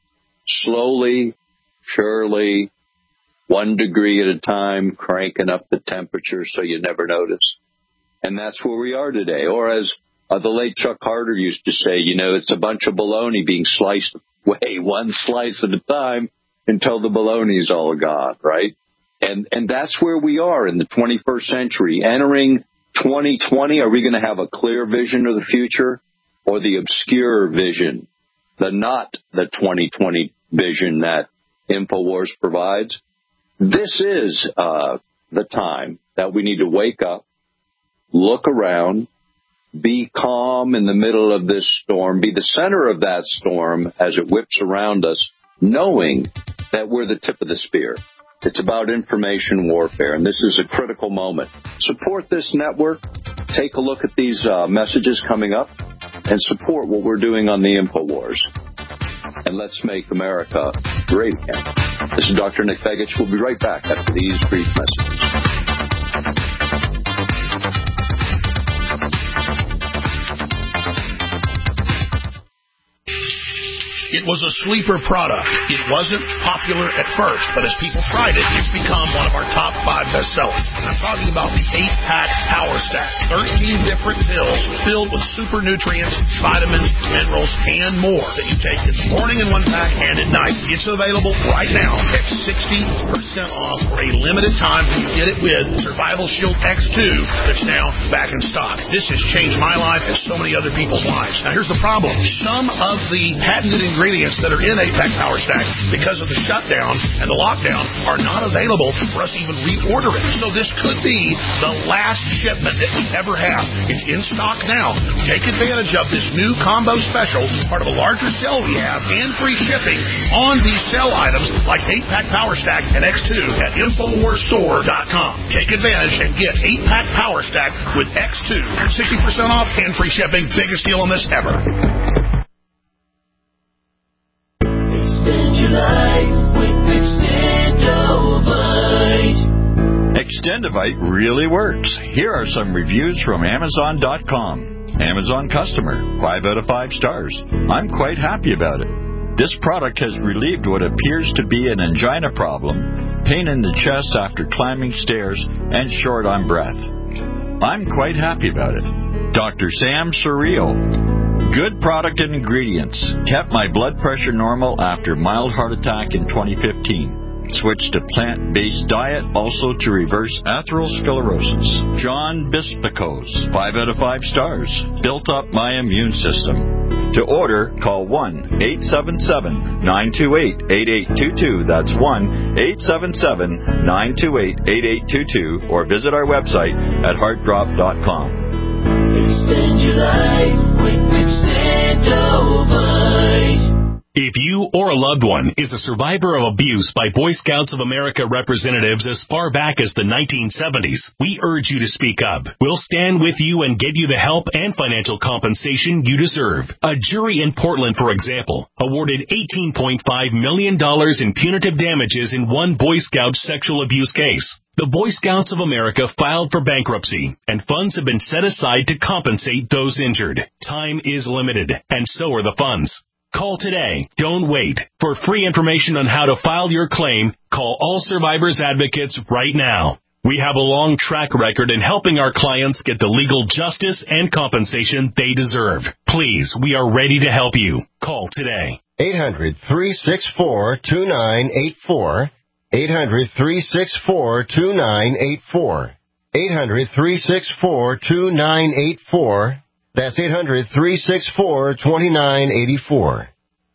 Speaker 13: Slowly, surely, one degree at a time, cranking up the temperature so you never notice. And that's where we are today. Or as uh, the late Chuck Carter used to say, you know, it's a bunch of bologna being sliced away one slice at a time until the bologna's all gone, right? And and that's where we are in the twenty-first century. Entering twenty twenty, are we going to have a clear vision of the future or the obscure vision, the not the twenty twenty vision that InfoWars provides? This is uh, the time that we need to wake up, look around, be calm in the middle of this storm, be the center of that storm as it whips around us, knowing that we're the tip of the spear. It's about information warfare, and this is a critical moment. Support this network. Take a look at these uh, messages coming up and support what we're doing on the InfoWars. And let's make America great again. This is Doctor Nick Begich. We'll be right back after these brief messages.
Speaker 2: It was a sleeper product. It wasn't popular at first, but as people tried it, it's become one of our top five bestsellers. I'm talking about the eight-pack Power Stack. thirteen different pills filled with super nutrients, vitamins, minerals, and more that you take in the morning in one pack and at night. It's available right now at sixty percent off for a limited time when you get it with Survival Shield X two that's now back in stock. This has changed my life and so many other people's lives. Now, here's the problem. Some of the patented ingredients that are in eight-pack Power Stack, because of the shutdown and the lockdown, are not available for us to even reorder it. So this could be the last shipment that we ever have. It's in stock now. Take advantage of this new combo special, part of a larger sale we have, and free shipping on these sale items like eight-pack Power Stack and X two at Infowars Store dot com. Take advantage and get eight-pack Power Stack with X two. sixty percent off and free shipping. Biggest deal on this ever.
Speaker 14: Extend your life with Extendovite. Extendovite really works. Here are some reviews from Amazon dot com. Amazon customer, five out of five stars. I'm quite happy about it. This product has relieved what appears to be an angina problem, pain in the chest after climbing stairs, and short on breath. I'm quite happy about it. Doctor Sam Surreal. Good product and ingredients. Kept my blood pressure normal after mild heart attack in twenty fifteen. Switched to plant-based diet, also to reverse atherosclerosis. John Bispicos, five out of five stars. Built up my immune system. To order, call one eight seven seven, nine two eight, eight eight two two. That's one eight seven seven, nine two eight, eight eight two two. Or visit our website at heart drop dot com. Extend your life with Extendovite.
Speaker 15: If you or a loved one is a survivor of abuse by Boy Scouts of America representatives as far back as the nineteen seventies, we urge you to speak up. We'll stand with you and get you the help and financial compensation you deserve. A jury in Portland, for example, awarded eighteen point five million dollars in punitive damages in one Boy Scout sexual abuse case. The Boy Scouts of America filed for bankruptcy, and funds have been set aside to compensate those injured. Time is limited, and so are the funds. Call today. Don't wait. For free information on how to file your claim, call All Survivors Advocates right now. We have a long track record in helping our clients get the legal justice and compensation they deserve. Please, we are ready to help you. Call today.
Speaker 9: eight hundred, three six four, two nine eight four. eight hundred, three six four, two nine eight four. eight hundred, three six four, two nine eight four. That's eight hundred, three six four, two nine eight four.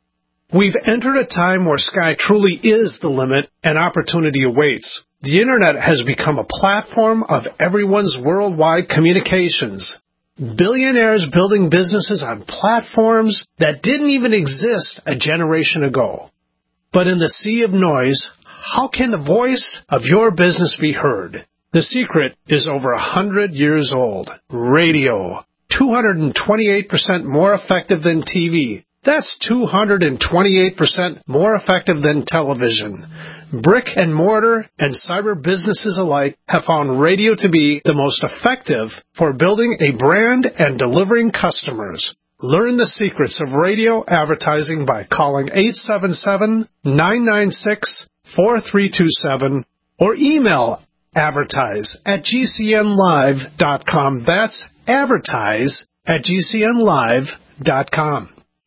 Speaker 16: We've entered a time where sky truly is the limit and opportunity awaits. The Internet has become a platform of everyone's worldwide communications. Billionaires building businesses on platforms that didn't even exist a generation ago. But in the sea of noise, how can the voice of your business be heard? The secret is over a hundred years old. Radio. two hundred twenty-eight percent more effective than T V. That's two hundred twenty-eight percent more effective than television. Brick and mortar and cyber businesses alike have found radio to be the most effective for building a brand and delivering customers. Learn the secrets of radio advertising by calling eight seven seven, nine nine six, four three two seven or email advertise at g c n live dot com. That's advertise at g c n live dot com.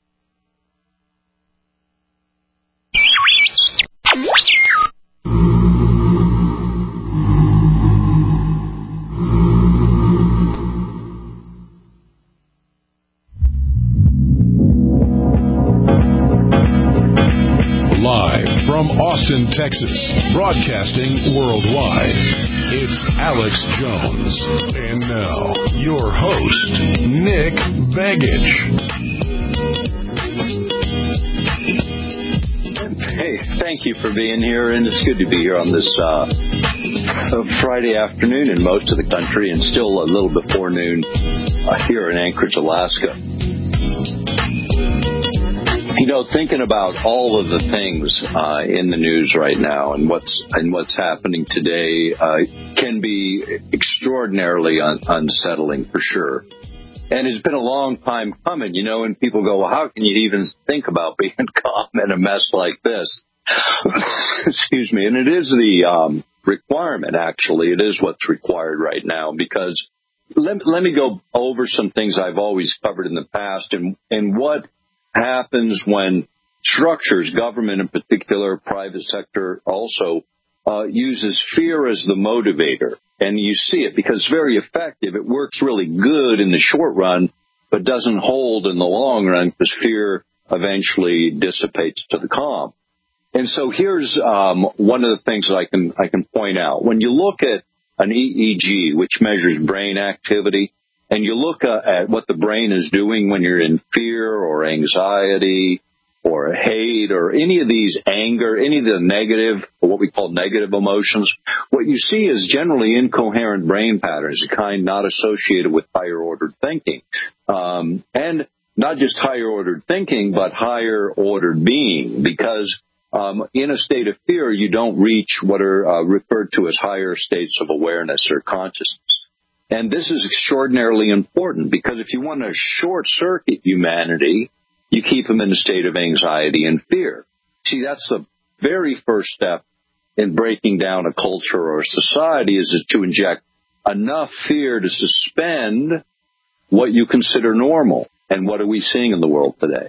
Speaker 17: Live from Austin, Texas, broadcasting worldwide, it's Alex Jones. And now, your host, Nick Begich.
Speaker 13: Hey, thank you for being here, and it's good to be here on this uh, Friday afternoon in most of the country, and still a little before noon uh, here in Anchorage, Alaska. You know, thinking about all of the things uh, in the news right now and what's and what's happening today uh, can be extraordinarily un- unsettling for sure. And it's been a long time coming, you know, and people go, well, how can you even think about being calm in a mess like this? Excuse me. And it is the um, requirement, actually. It is what's required right now, because let, let me go over some things I've always covered in the past and, and what happens when structures, government in particular, private sector also, uh, uses fear as the motivator. And you see it because it's very effective. It works really good in the short run, but doesn't hold in the long run because fear eventually dissipates to the calm. And so here's um, one of the things that I can I can point out. When you look at an E E G, which measures brain activity, and you look uh, at what the brain is doing when you're in fear or anxiety or hate or any of these anger, any of the negative, or what we call negative emotions, what you see is generally incoherent brain patterns, a kind not associated with higher-ordered thinking. Um, and not just higher-ordered thinking, but higher-ordered being, because um, in a state of fear, you don't reach what are uh, referred to as higher states of awareness or consciousness. And this is extraordinarily important, because if you want to short-circuit humanity, you keep them in a state of anxiety and fear. See, that's the very first step in breaking down a culture or a society, is to inject enough fear to suspend what you consider normal. And what are we seeing in the world today?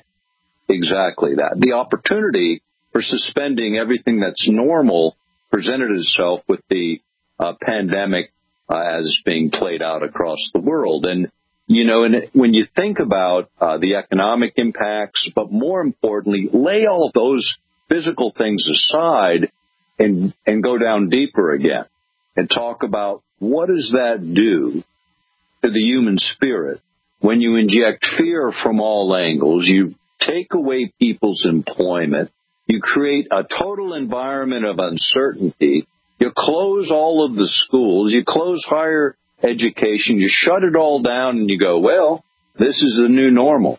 Speaker 13: Exactly that. The opportunity for suspending everything that's normal presented itself with the uh, pandemic uh, as being played out across the world. And You know, and when you think about uh, the economic impacts, but more importantly, lay all those physical things aside and and go down deeper again and talk about what does that do to the human spirit when you inject fear from all angles, you take away people's employment, you create a total environment of uncertainty, you close all of the schools, you close higher education, you shut it all down and you go, well, this is the new normal.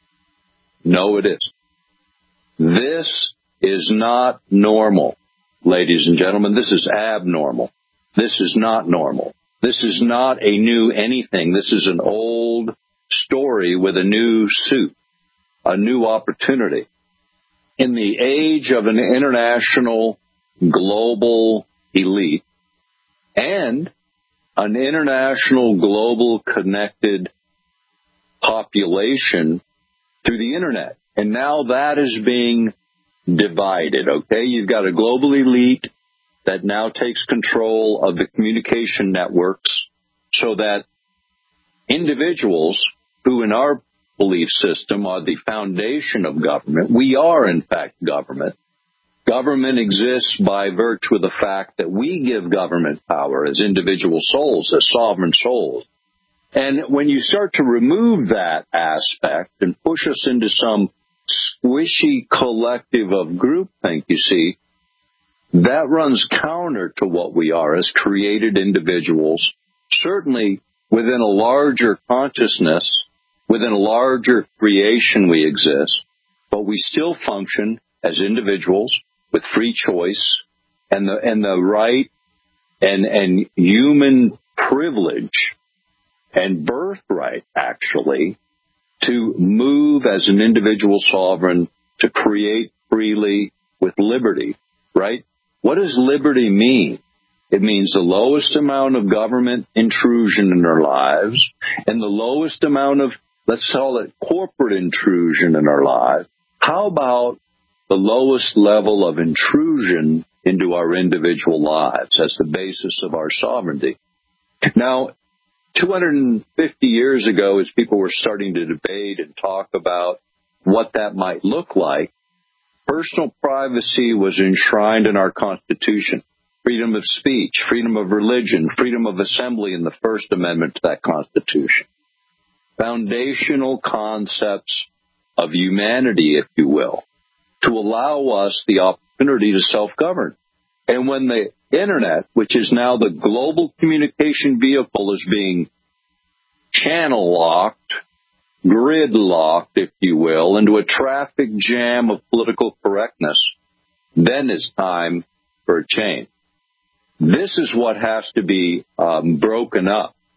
Speaker 13: No, it isn't. This is not normal, ladies and gentlemen. This is abnormal. This is not normal. This is not a new anything. This is an old story with a new suit, a new opportunity. In the age of an international global elite and an international, global, connected population through the Internet. And now that is being divided, okay? You've got a global elite that now takes control of the communication networks so that individuals who in our belief system are the foundation of government, we are in fact government. Government exists by virtue of the fact that we give government power as individual souls, as sovereign souls. And when you start to remove that aspect and push us into some squishy collective of groupthink, you see, that runs counter to what we are as created individuals, certainly within a larger consciousness, within a larger creation we exist, but we still function as individuals with free choice and the and the right and and human privilege and birthright, actually, to move as an individual sovereign, to create freely with liberty, right? What does liberty mean? It means the lowest amount of government intrusion in our lives and the lowest amount of, let's call it, corporate intrusion in our lives. How about the lowest level of intrusion into our individual lives as the basis of our sovereignty? Now, two hundred fifty years ago, as people were starting to debate and talk about what that might look like, personal privacy was enshrined in our Constitution. Freedom of speech, freedom of religion, freedom of assembly in the First Amendment to that Constitution. Foundational concepts of humanity, if you will, to allow us the opportunity to self-govern. And when the Internet, which is now the global communication vehicle, is being channel-locked, grid-locked, if you will, into a traffic jam of political correctness, then it's time for a change. This is what has to be um, broken up.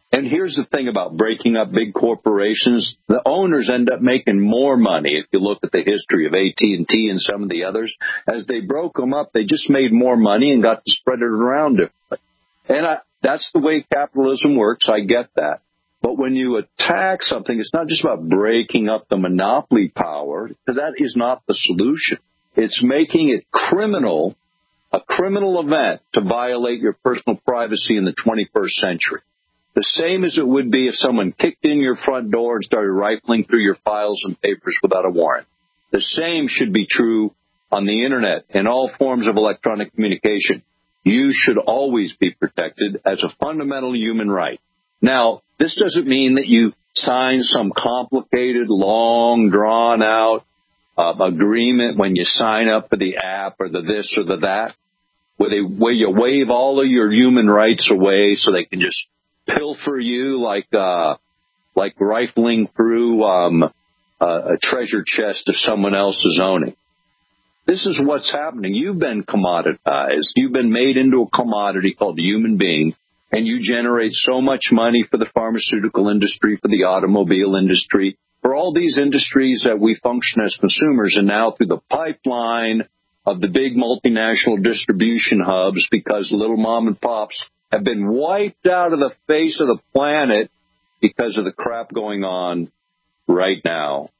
Speaker 13: And here's the thing about breaking up big corporations. The owners end up making more money. If you look at the history of A T and T and some of the others, as they broke them up, they just made more money and got to spread it around differently. And I, that's the way capitalism works. I get that. But when you attack something, it's not just about breaking up the monopoly power, because that is not the solution. It's making it criminal, a criminal event to violate your personal privacy in the twenty-first century. The same as it would be if someone kicked in your front door and started rifling through your files and papers without a warrant. The same should be true on the Internet and all forms of electronic communication. You should always be protected as a fundamental human right. Now, this doesn't mean that you sign some complicated, long, drawn-out uh, agreement when you sign up for the app or the this or the that, where, they, where you waive all of your human rights away so they can just pilfer you like uh, like rifling through um, a, a treasure chest of someone else's owning. This is what's happening. You've been commoditized. You've been made into a commodity called the human being, and you generate so much money for the pharmaceutical industry, for the automobile industry, for all these industries that we function as consumers, and now through the pipeline of the big multinational distribution hubs, because little mom and pops have been wiped out of the face of the planet because of the crap going on right now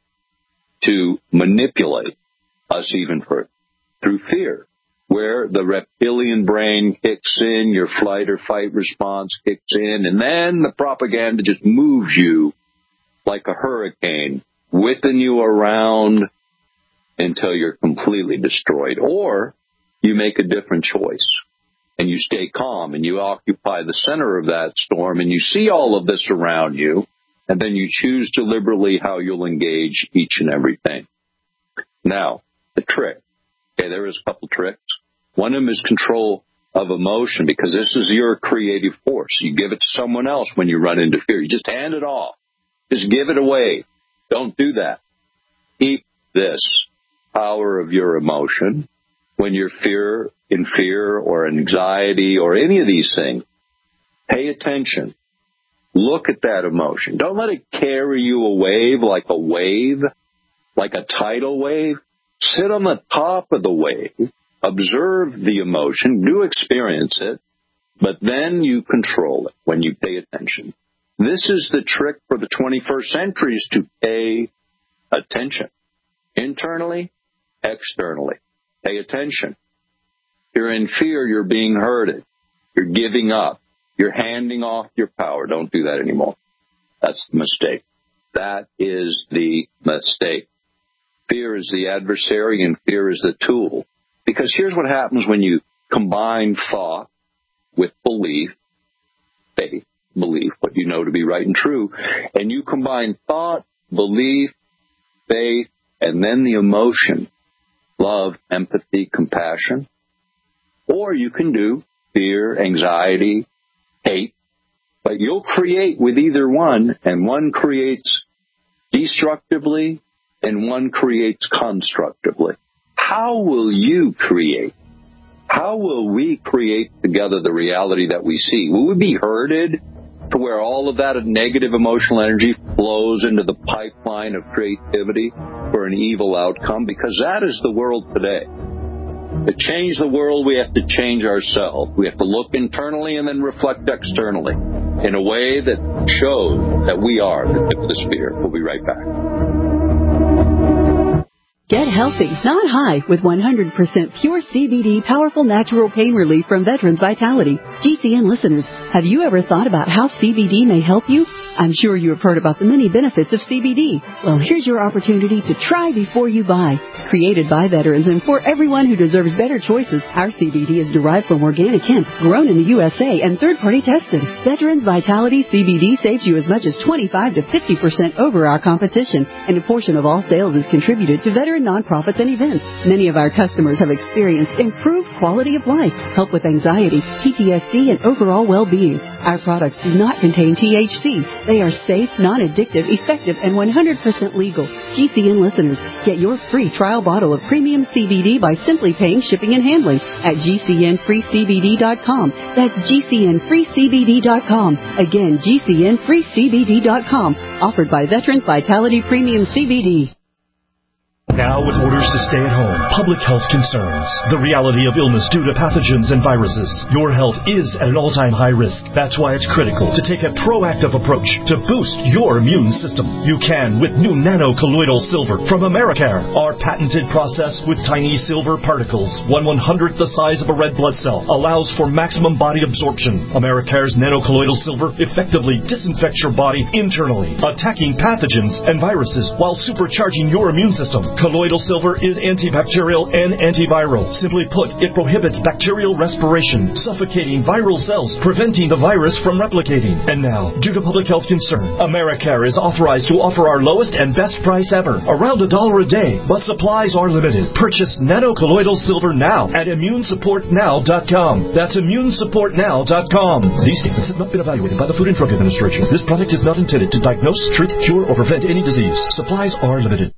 Speaker 13: to manipulate us even for, through fear, where the reptilian brain kicks in, your flight or fight response kicks in, and then the propaganda just moves you like a hurricane, whipping you around until you're completely destroyed. Or you make a different choice, and you stay calm, and you occupy the center of that storm, and you see all of this around you, and then you choose deliberately how you'll engage each and everything. Now, the trick. Okay, there is a couple tricks. One of them is control of emotion, because this is your creative force. You give it to someone else when you run into fear. You just hand it off. Just give it away. Don't do that. Keep this power of your emotion when you're fear, in fear or anxiety or any of these things. Pay attention. Look at that emotion. Don't let it carry you away like a wave, like a tidal wave. Sit on the top of the wave. Observe the emotion. Do experience it. But then you control it when you pay attention. This is the trick for the twenty-first century, is to pay attention. Internally, externally. Pay attention. You're in fear. You're being hurted. You're giving up. You're handing off your power. Don't do that anymore. That's the mistake. That is the mistake. Fear is the adversary and fear is the tool. Because here's what happens when you combine thought with belief, faith, belief, what you know to be right and true, and you combine thought, belief, faith, and then the emotion, love, empathy, compassion. Or you can do fear, anxiety, hate, but you'll create with either one, and one creates destructively and one creates constructively. How will you create? How will we create together the reality that we see? Will we be herded to where all of that negative emotional energy flows into the pipeline of creativity for an evil outcome? Because that is the world today. To change the world, we have to change ourselves. We have to look internally and then reflect externally in a way that shows that we are the tip of the spear. We'll be right back.
Speaker 18: Get healthy, not high, with one hundred percent pure C B D powerful natural pain relief from Veterans Vitality. G C N listeners, have you ever thought about how C B D may help you? I'm sure you have heard about the many benefits of C B D. Well, here's your opportunity to try before you buy. Created by veterans and for everyone who deserves better choices, our C B D is derived from organic hemp, grown in the U S A, and third-party tested. Veterans Vitality C B D saves you as much as twenty-five to fifty percent over our competition, and a portion of all sales is contributed to veteran nonprofits and events. Many of our customers have experienced improved quality of life, help with anxiety, P T S D, and overall well-being. Our products do not contain T H C. They are safe, non-addictive, effective, and one hundred percent legal. G C N listeners, get your free trial bottle of premium C B D by simply paying shipping and handling at G C N free C B D dot com. That's G C N free C B D dot com. Again, G C N free C B D dot com. Offered by Veterans Vitality Premium C B D.
Speaker 19: Now with orders to stay at home, public health concerns, the reality of illness due to pathogens and viruses, your health is at an all-time high risk. That's why it's critical to take a proactive approach to boost your immune system. You can with new nano-colloidal silver from Americare. Our patented process with tiny silver particles, one one-hundredth the size of a red blood cell, allows for maximum body absorption. Americare's nano-colloidal silver effectively disinfects your body internally, attacking pathogens and viruses while supercharging your immune system. Colloidal silver is antibacterial and antiviral. Simply put, it prohibits bacterial respiration, suffocating viral cells, preventing the virus from replicating. And now, due to public health concern, Americare is authorized to offer our lowest and best price ever, around a dollar a day, but supplies are limited. Purchase nano-colloidal silver now at immune support now dot com. That's immune support now dot com. These statements have not been evaluated by the Food and Drug Administration. This product is not intended to diagnose, treat, cure, or prevent any disease. Supplies are limited.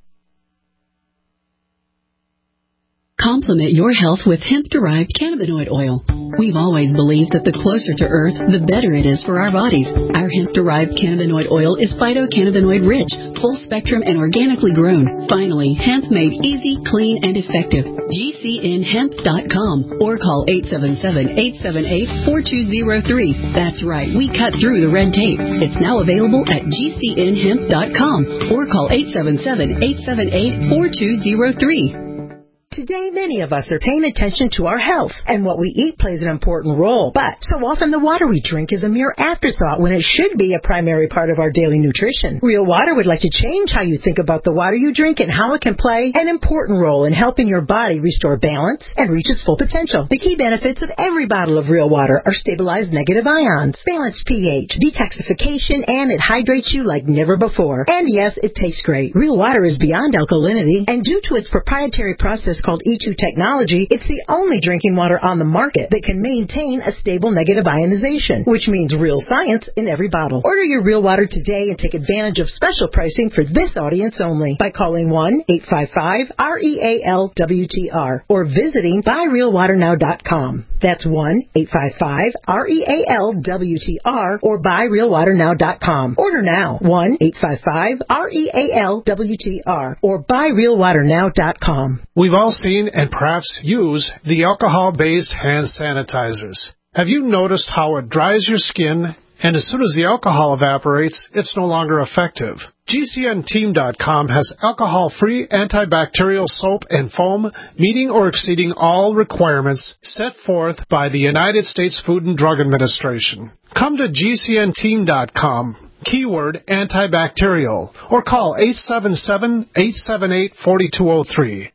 Speaker 18: Complement your health with hemp-derived cannabinoid oil. We've always believed that the closer to Earth, the better it is for our bodies. Our hemp-derived cannabinoid oil is phytocannabinoid-rich, full-spectrum, and organically grown. Finally, hemp made easy, clean, and effective. G C N hemp dot com or call eight seven seven, eight seven eight, four two zero three. That's right, we cut through the red tape. It's now available at G C N hemp dot com or call eight seven seven, eight seven eight, four two zero three.
Speaker 20: Today, many of us are paying attention to our health, and what we eat plays an important role. But so often the water we drink is a mere afterthought when it should be a primary part of our daily nutrition. Real Water would like to change how you think about the water you drink and how it can play an important role in helping your body restore balance and reach its full potential. The key benefits of every bottle of Real Water are stabilized negative ions, balanced pH, detoxification, and it hydrates you like never before. And yes, it tastes great. Real Water is beyond alkalinity, and due to its proprietary process called E two technology, it's the only drinking water on the market that can maintain a stable negative ionization, which means real science in every bottle. Order your Real Water today and take advantage of special pricing for this audience only by calling one eight five five, R E A L W T R or visiting buy real water now dot com. That's one eight five five, R E A L W T R or buy real water now dot com. Order now, one eight five five, R E A L W T R or buy real water now dot com.
Speaker 16: We've all seen and perhaps use the alcohol-based hand sanitizers. Have you noticed how it dries your skin, and as soon as the alcohol evaporates, it's no longer effective? G C N team dot com has alcohol-free antibacterial soap and foam meeting or exceeding all requirements set forth by the United States Food and Drug Administration. Come to G C N team dot com, keyword antibacterial, or call eight seven seven, eight seven eight, four two zero three.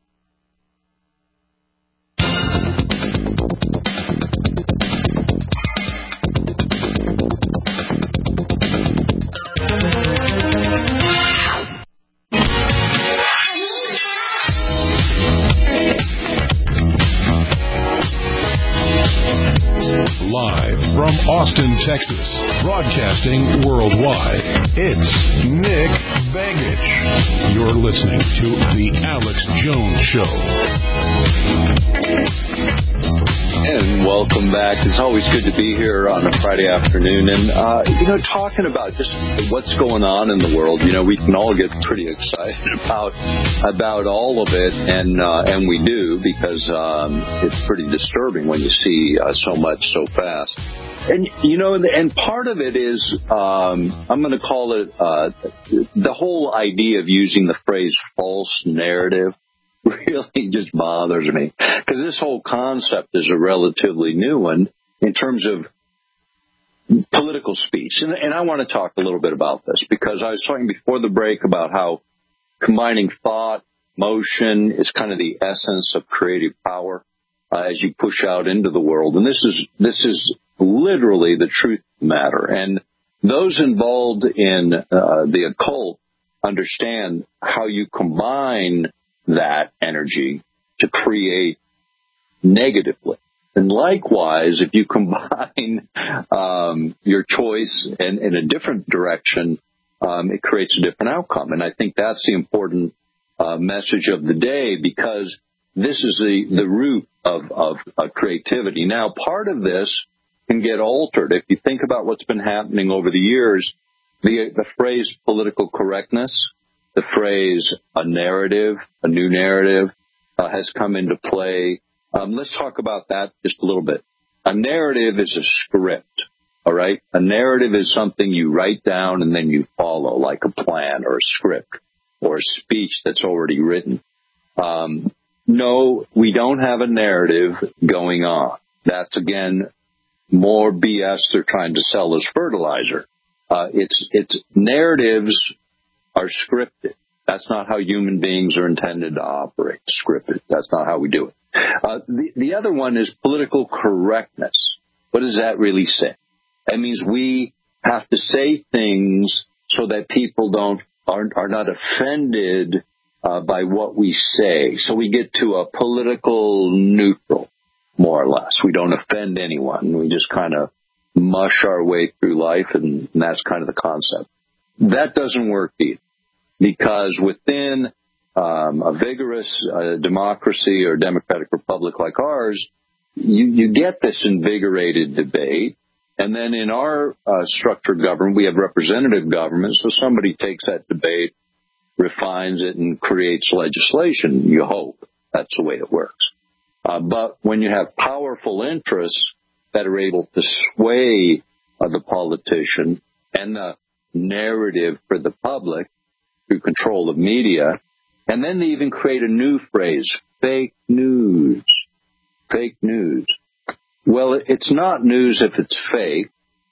Speaker 17: Live from Austin, Texas, broadcasting worldwide, it's Nick Begich. You're listening to The Alex Jones Show.
Speaker 13: And welcome back. It's always good to be here on a Friday afternoon. And, uh, you know, talking about just what's going on in the world, you know, we can all get pretty excited about about all of it. And uh, and we do, because um, it's pretty disturbing when you see uh, so much so fast. And, you know, and part of it is, um, I'm going to call it uh, the whole idea of using the phrase false narrative really just bothers me, because this whole concept is a relatively new one in terms of political speech. And, and I want to talk a little bit about this, because I was talking before the break about how combining thought, motion is kind of the essence of creative power uh, as you push out into the world. And this is this is literally the truth of the matter. And those involved in uh, the occult understand how you combine that energy to create negatively. And likewise, if you combine um, your choice in, in a different direction, um, it creates a different outcome. And I think that's the important uh, message of the day, because this is the, the root of, of, of creativity. Now, part of this can get altered. If you think about what's been happening over the years, the, the phrase political correctness, the phrase a narrative, a new narrative, uh, has come into play. Um, let's talk about that just a little bit. A narrative is a script, all right? A narrative is something you write down and then you follow, like a plan or a script or a speech that's already written. Um, no, we don't have a narrative going on. That's, again, more B S they're trying to sell as fertilizer. Uh, it's, it's narratives are scripted. That's not how human beings are intended to operate, scripted. That's not how we do it. Uh, the, the other one is political correctness. What does that really say? That means we have to say things so that people don't are, are not offended uh, by what we say. So we get to a political neutral, more or less. We don't offend anyone. We just kind of mush our way through life, and, and that's kind of the concept. That doesn't work either, because within um, a vigorous uh, democracy or democratic republic like ours, you, you get this invigorated debate. And then in our uh, structured government, we have representative government, so somebody takes that debate, refines it, and creates legislation, you hope. That's the way it works. Uh, but when you have powerful interests that are able to sway uh, the politician and the narrative for the public through control of media, and then they even create a new phrase, fake news. Fake news. Well, it's not news if it's fake,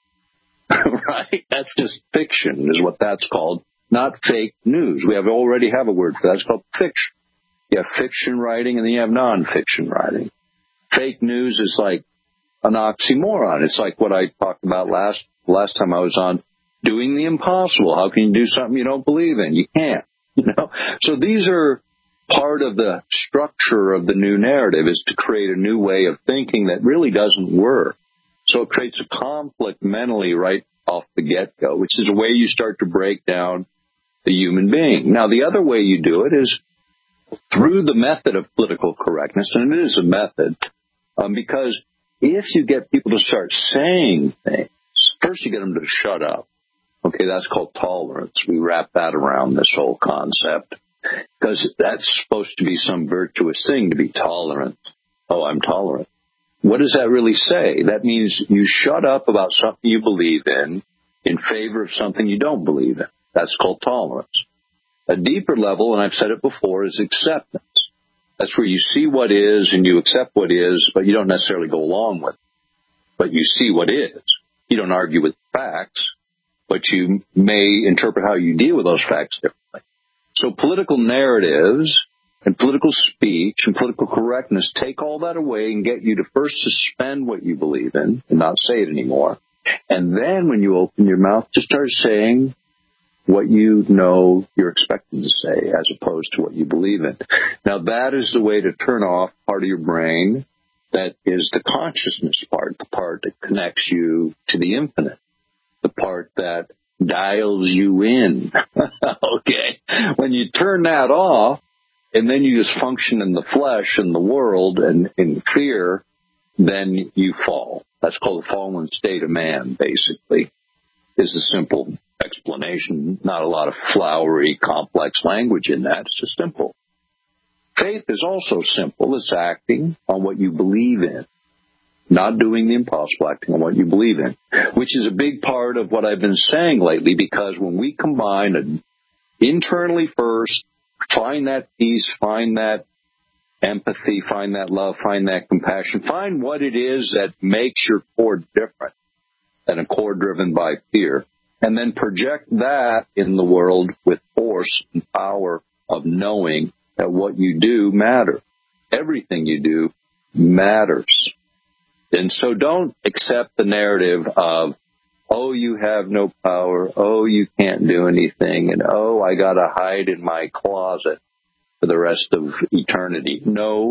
Speaker 13: right? That's just fiction is what that's called, not fake news. We have already have a word for that. It's called fiction. You have fiction writing and then you have nonfiction writing. Fake news is like an oxymoron. It's like what I talked about last last time I was on, doing the impossible. How can you do something you don't believe in? You can't. You know. So these are part of the structure of the new narrative, is to create a new way of thinking that really doesn't work. So it creates a conflict mentally right off the get-go, which is a way you start to break down the human being. Now, the other way you do it is through the method of political correctness, and it is a method, um, because if you get people to start saying things, first you get them to shut up. Okay, that's called tolerance. We wrap that around this whole concept, because that's supposed to be some virtuous thing, to be tolerant. Oh, I'm tolerant. What does that really say? That means you shut up about something you believe in in favor of something you don't believe in. That's called tolerance. A deeper level, and I've said it before, is acceptance. That's where you see what is and you accept what is, but you don't necessarily go along with it. But you see what is. You don't argue with facts, but you may interpret how you deal with those facts differently. So political narratives and political speech and political correctness take all that away and get you to first suspend what you believe in and not say it anymore. And then when you open your mouth, just start saying what you know you're expected to say as opposed to what you believe in. Now, that is the way to turn off part of your brain that is the consciousness part, the part that connects you to the infinite, the part that dials you in. Okay. When you turn that off and then you just function in the flesh and the world and in fear, then you fall. That's called the fallen state of man, basically, is a simple explanation. Not a lot of flowery, complex language in that. It's just simple. Faith is also simple. It's acting on what you believe in. Not doing the impossible, acting on what you believe in, which is a big part of what I've been saying lately, because when we combine a, internally first, find that peace, find that empathy, find that love, find that compassion, find what it is that makes your core different than a core driven by fear, and then project that in the world with force and power of knowing that what you do matters. Everything you do matters. And so don't accept the narrative of, oh, you have no power, oh, you can't do anything, and oh, I got to hide in my closet for the rest of eternity. No,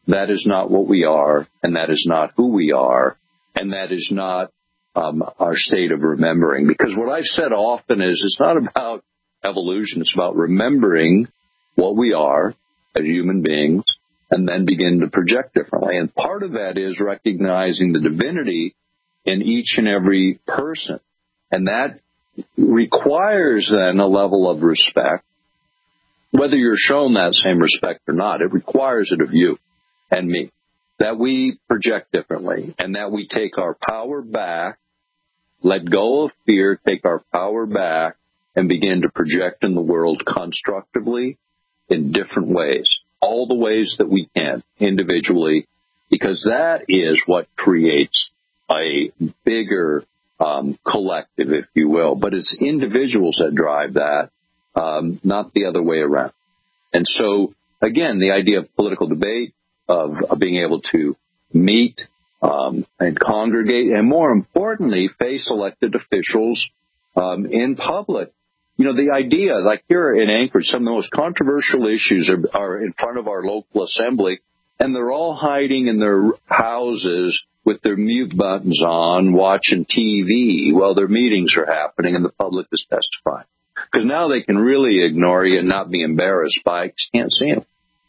Speaker 13: that is not what we are, and that is not who we are, and that is not um, our state of remembering. Because what I've said often is it's not about evolution. It's about remembering what we are as human beings and then begin to project differently. And part of that is recognizing the divinity in each and every person. And that requires then a level of respect. Whether you're shown that same respect or not, it requires it of you and me, that we project differently and that we take our power back, let go of fear, take our power back, and begin to project in the world constructively in different ways, all the ways that we can individually, because that is what creates a bigger um, collective, if you will. But it's individuals that drive that, um, not the other way around. And so, again, the idea of political debate, of, of being able to meet um, and congregate, and more importantly, face elected officials um, in public. You know, the idea, like here in Anchorage, some of the most controversial issues are, are in front of our local assembly, and they're all hiding in their houses with their mute buttons on, watching T V while their meetings are happening and the public is testifying. Because now they can really ignore you and not be embarrassed by it. You can't see them.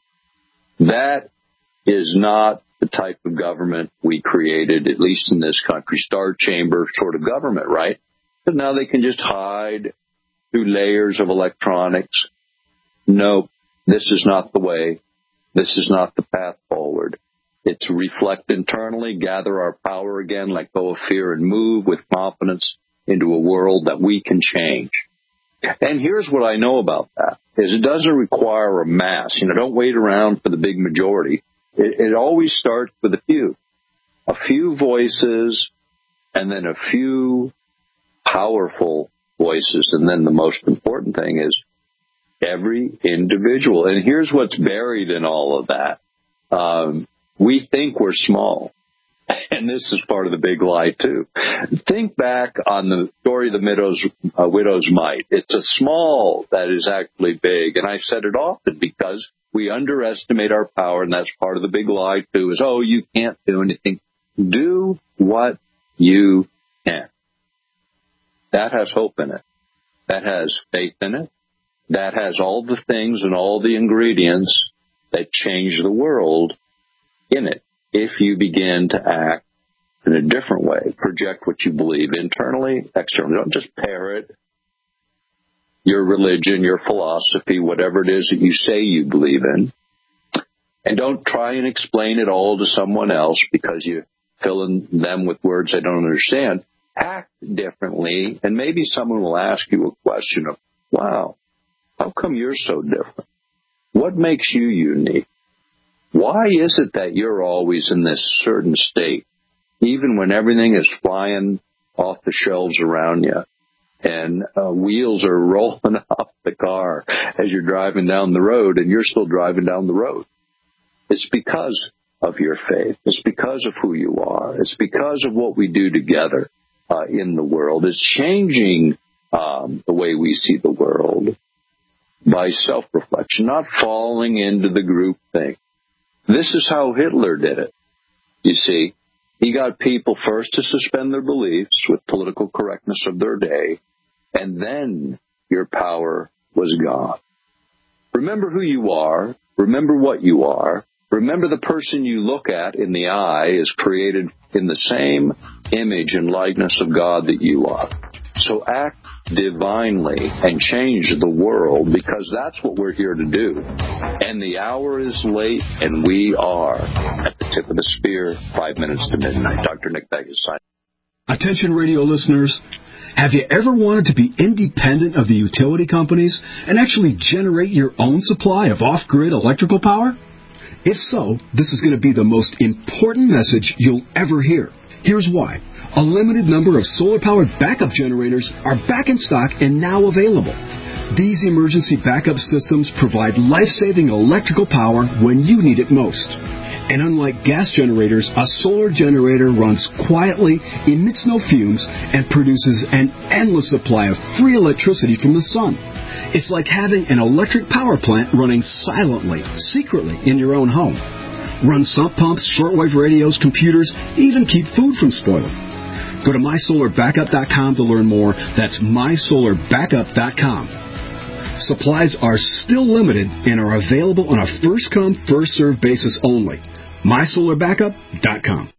Speaker 13: That is not the type of government we created, at least in this country, star chamber sort of government, right? But now they can just hide through layers of electronics. No, this is not the way. This is not the path forward. It's to reflect internally, gather our power again, let go of fear, and move with confidence into a world that we can change. And here's what I know about that, is it doesn't require a mass. You know, don't wait around for the big majority. It, it always starts with a few. A few voices, and then a few powerful voices. And then the most important thing is every individual. And here's what's buried in all of that. Um, we think we're small. And this is part of the big lie, too. Think back on the story of the widow's, uh, widow's mite. It's a small that is actually big. And I've said it often because we underestimate our power, and that's part of the big lie, too, is, oh, you can't do anything. Do what you can. That has hope in it. That has faith in it. That has all the things and all the ingredients that change the world in it. If you begin to act in a different way, project what you believe internally, externally. Don't just parrot your religion, your philosophy, whatever it is that you say you believe in. And don't try and explain it all to someone else because you fill in them with words they don't understand. Act differently, and maybe someone will ask you a question of, wow, how come you're so different? What makes you unique? Why is it that you're always in this certain state, even when everything is flying off the shelves around you and uh, wheels are rolling off the car as you're driving down the road and you're still driving down the road? It's because of your faith. It's because of who you are. It's because of what we do together uh, in the world. It's changing um, the way we see the world by self-reflection, not falling into the group thing. This is how Hitler did it. You see, he got people first to suspend their beliefs with political correctness of their day, and then your power was gone. Remember who you are. Remember what you are. Remember the person you look at in the eye is created in the same image and likeness of God that you are. So act divinely and change the world, because that's what we're here to do. And the hour is late, and we are at the tip of the spear, five minutes to midnight. Doctor Nick Begich signing.
Speaker 21: Attention radio listeners, have you ever wanted to be independent of the utility companies and actually generate your own supply of off-grid electrical power? If so, this is going to be the most important message you'll ever hear. Here's why. A limited number of solar-powered backup generators are back in stock and now available. These emergency backup systems provide life-saving electrical power when you need it most. And unlike gas generators, a solar generator runs quietly, emits no fumes, and produces an endless supply of free electricity from the sun. It's like having an electric power plant running silently, secretly in your own home. run sump pumps, shortwave radios, computers, even keep food from spoiling. Go to my solar backup dot com to learn more. That's my solar backup dot com. Supplies are still limited and are available on a first-come, first-served basis only. my solar backup dot com.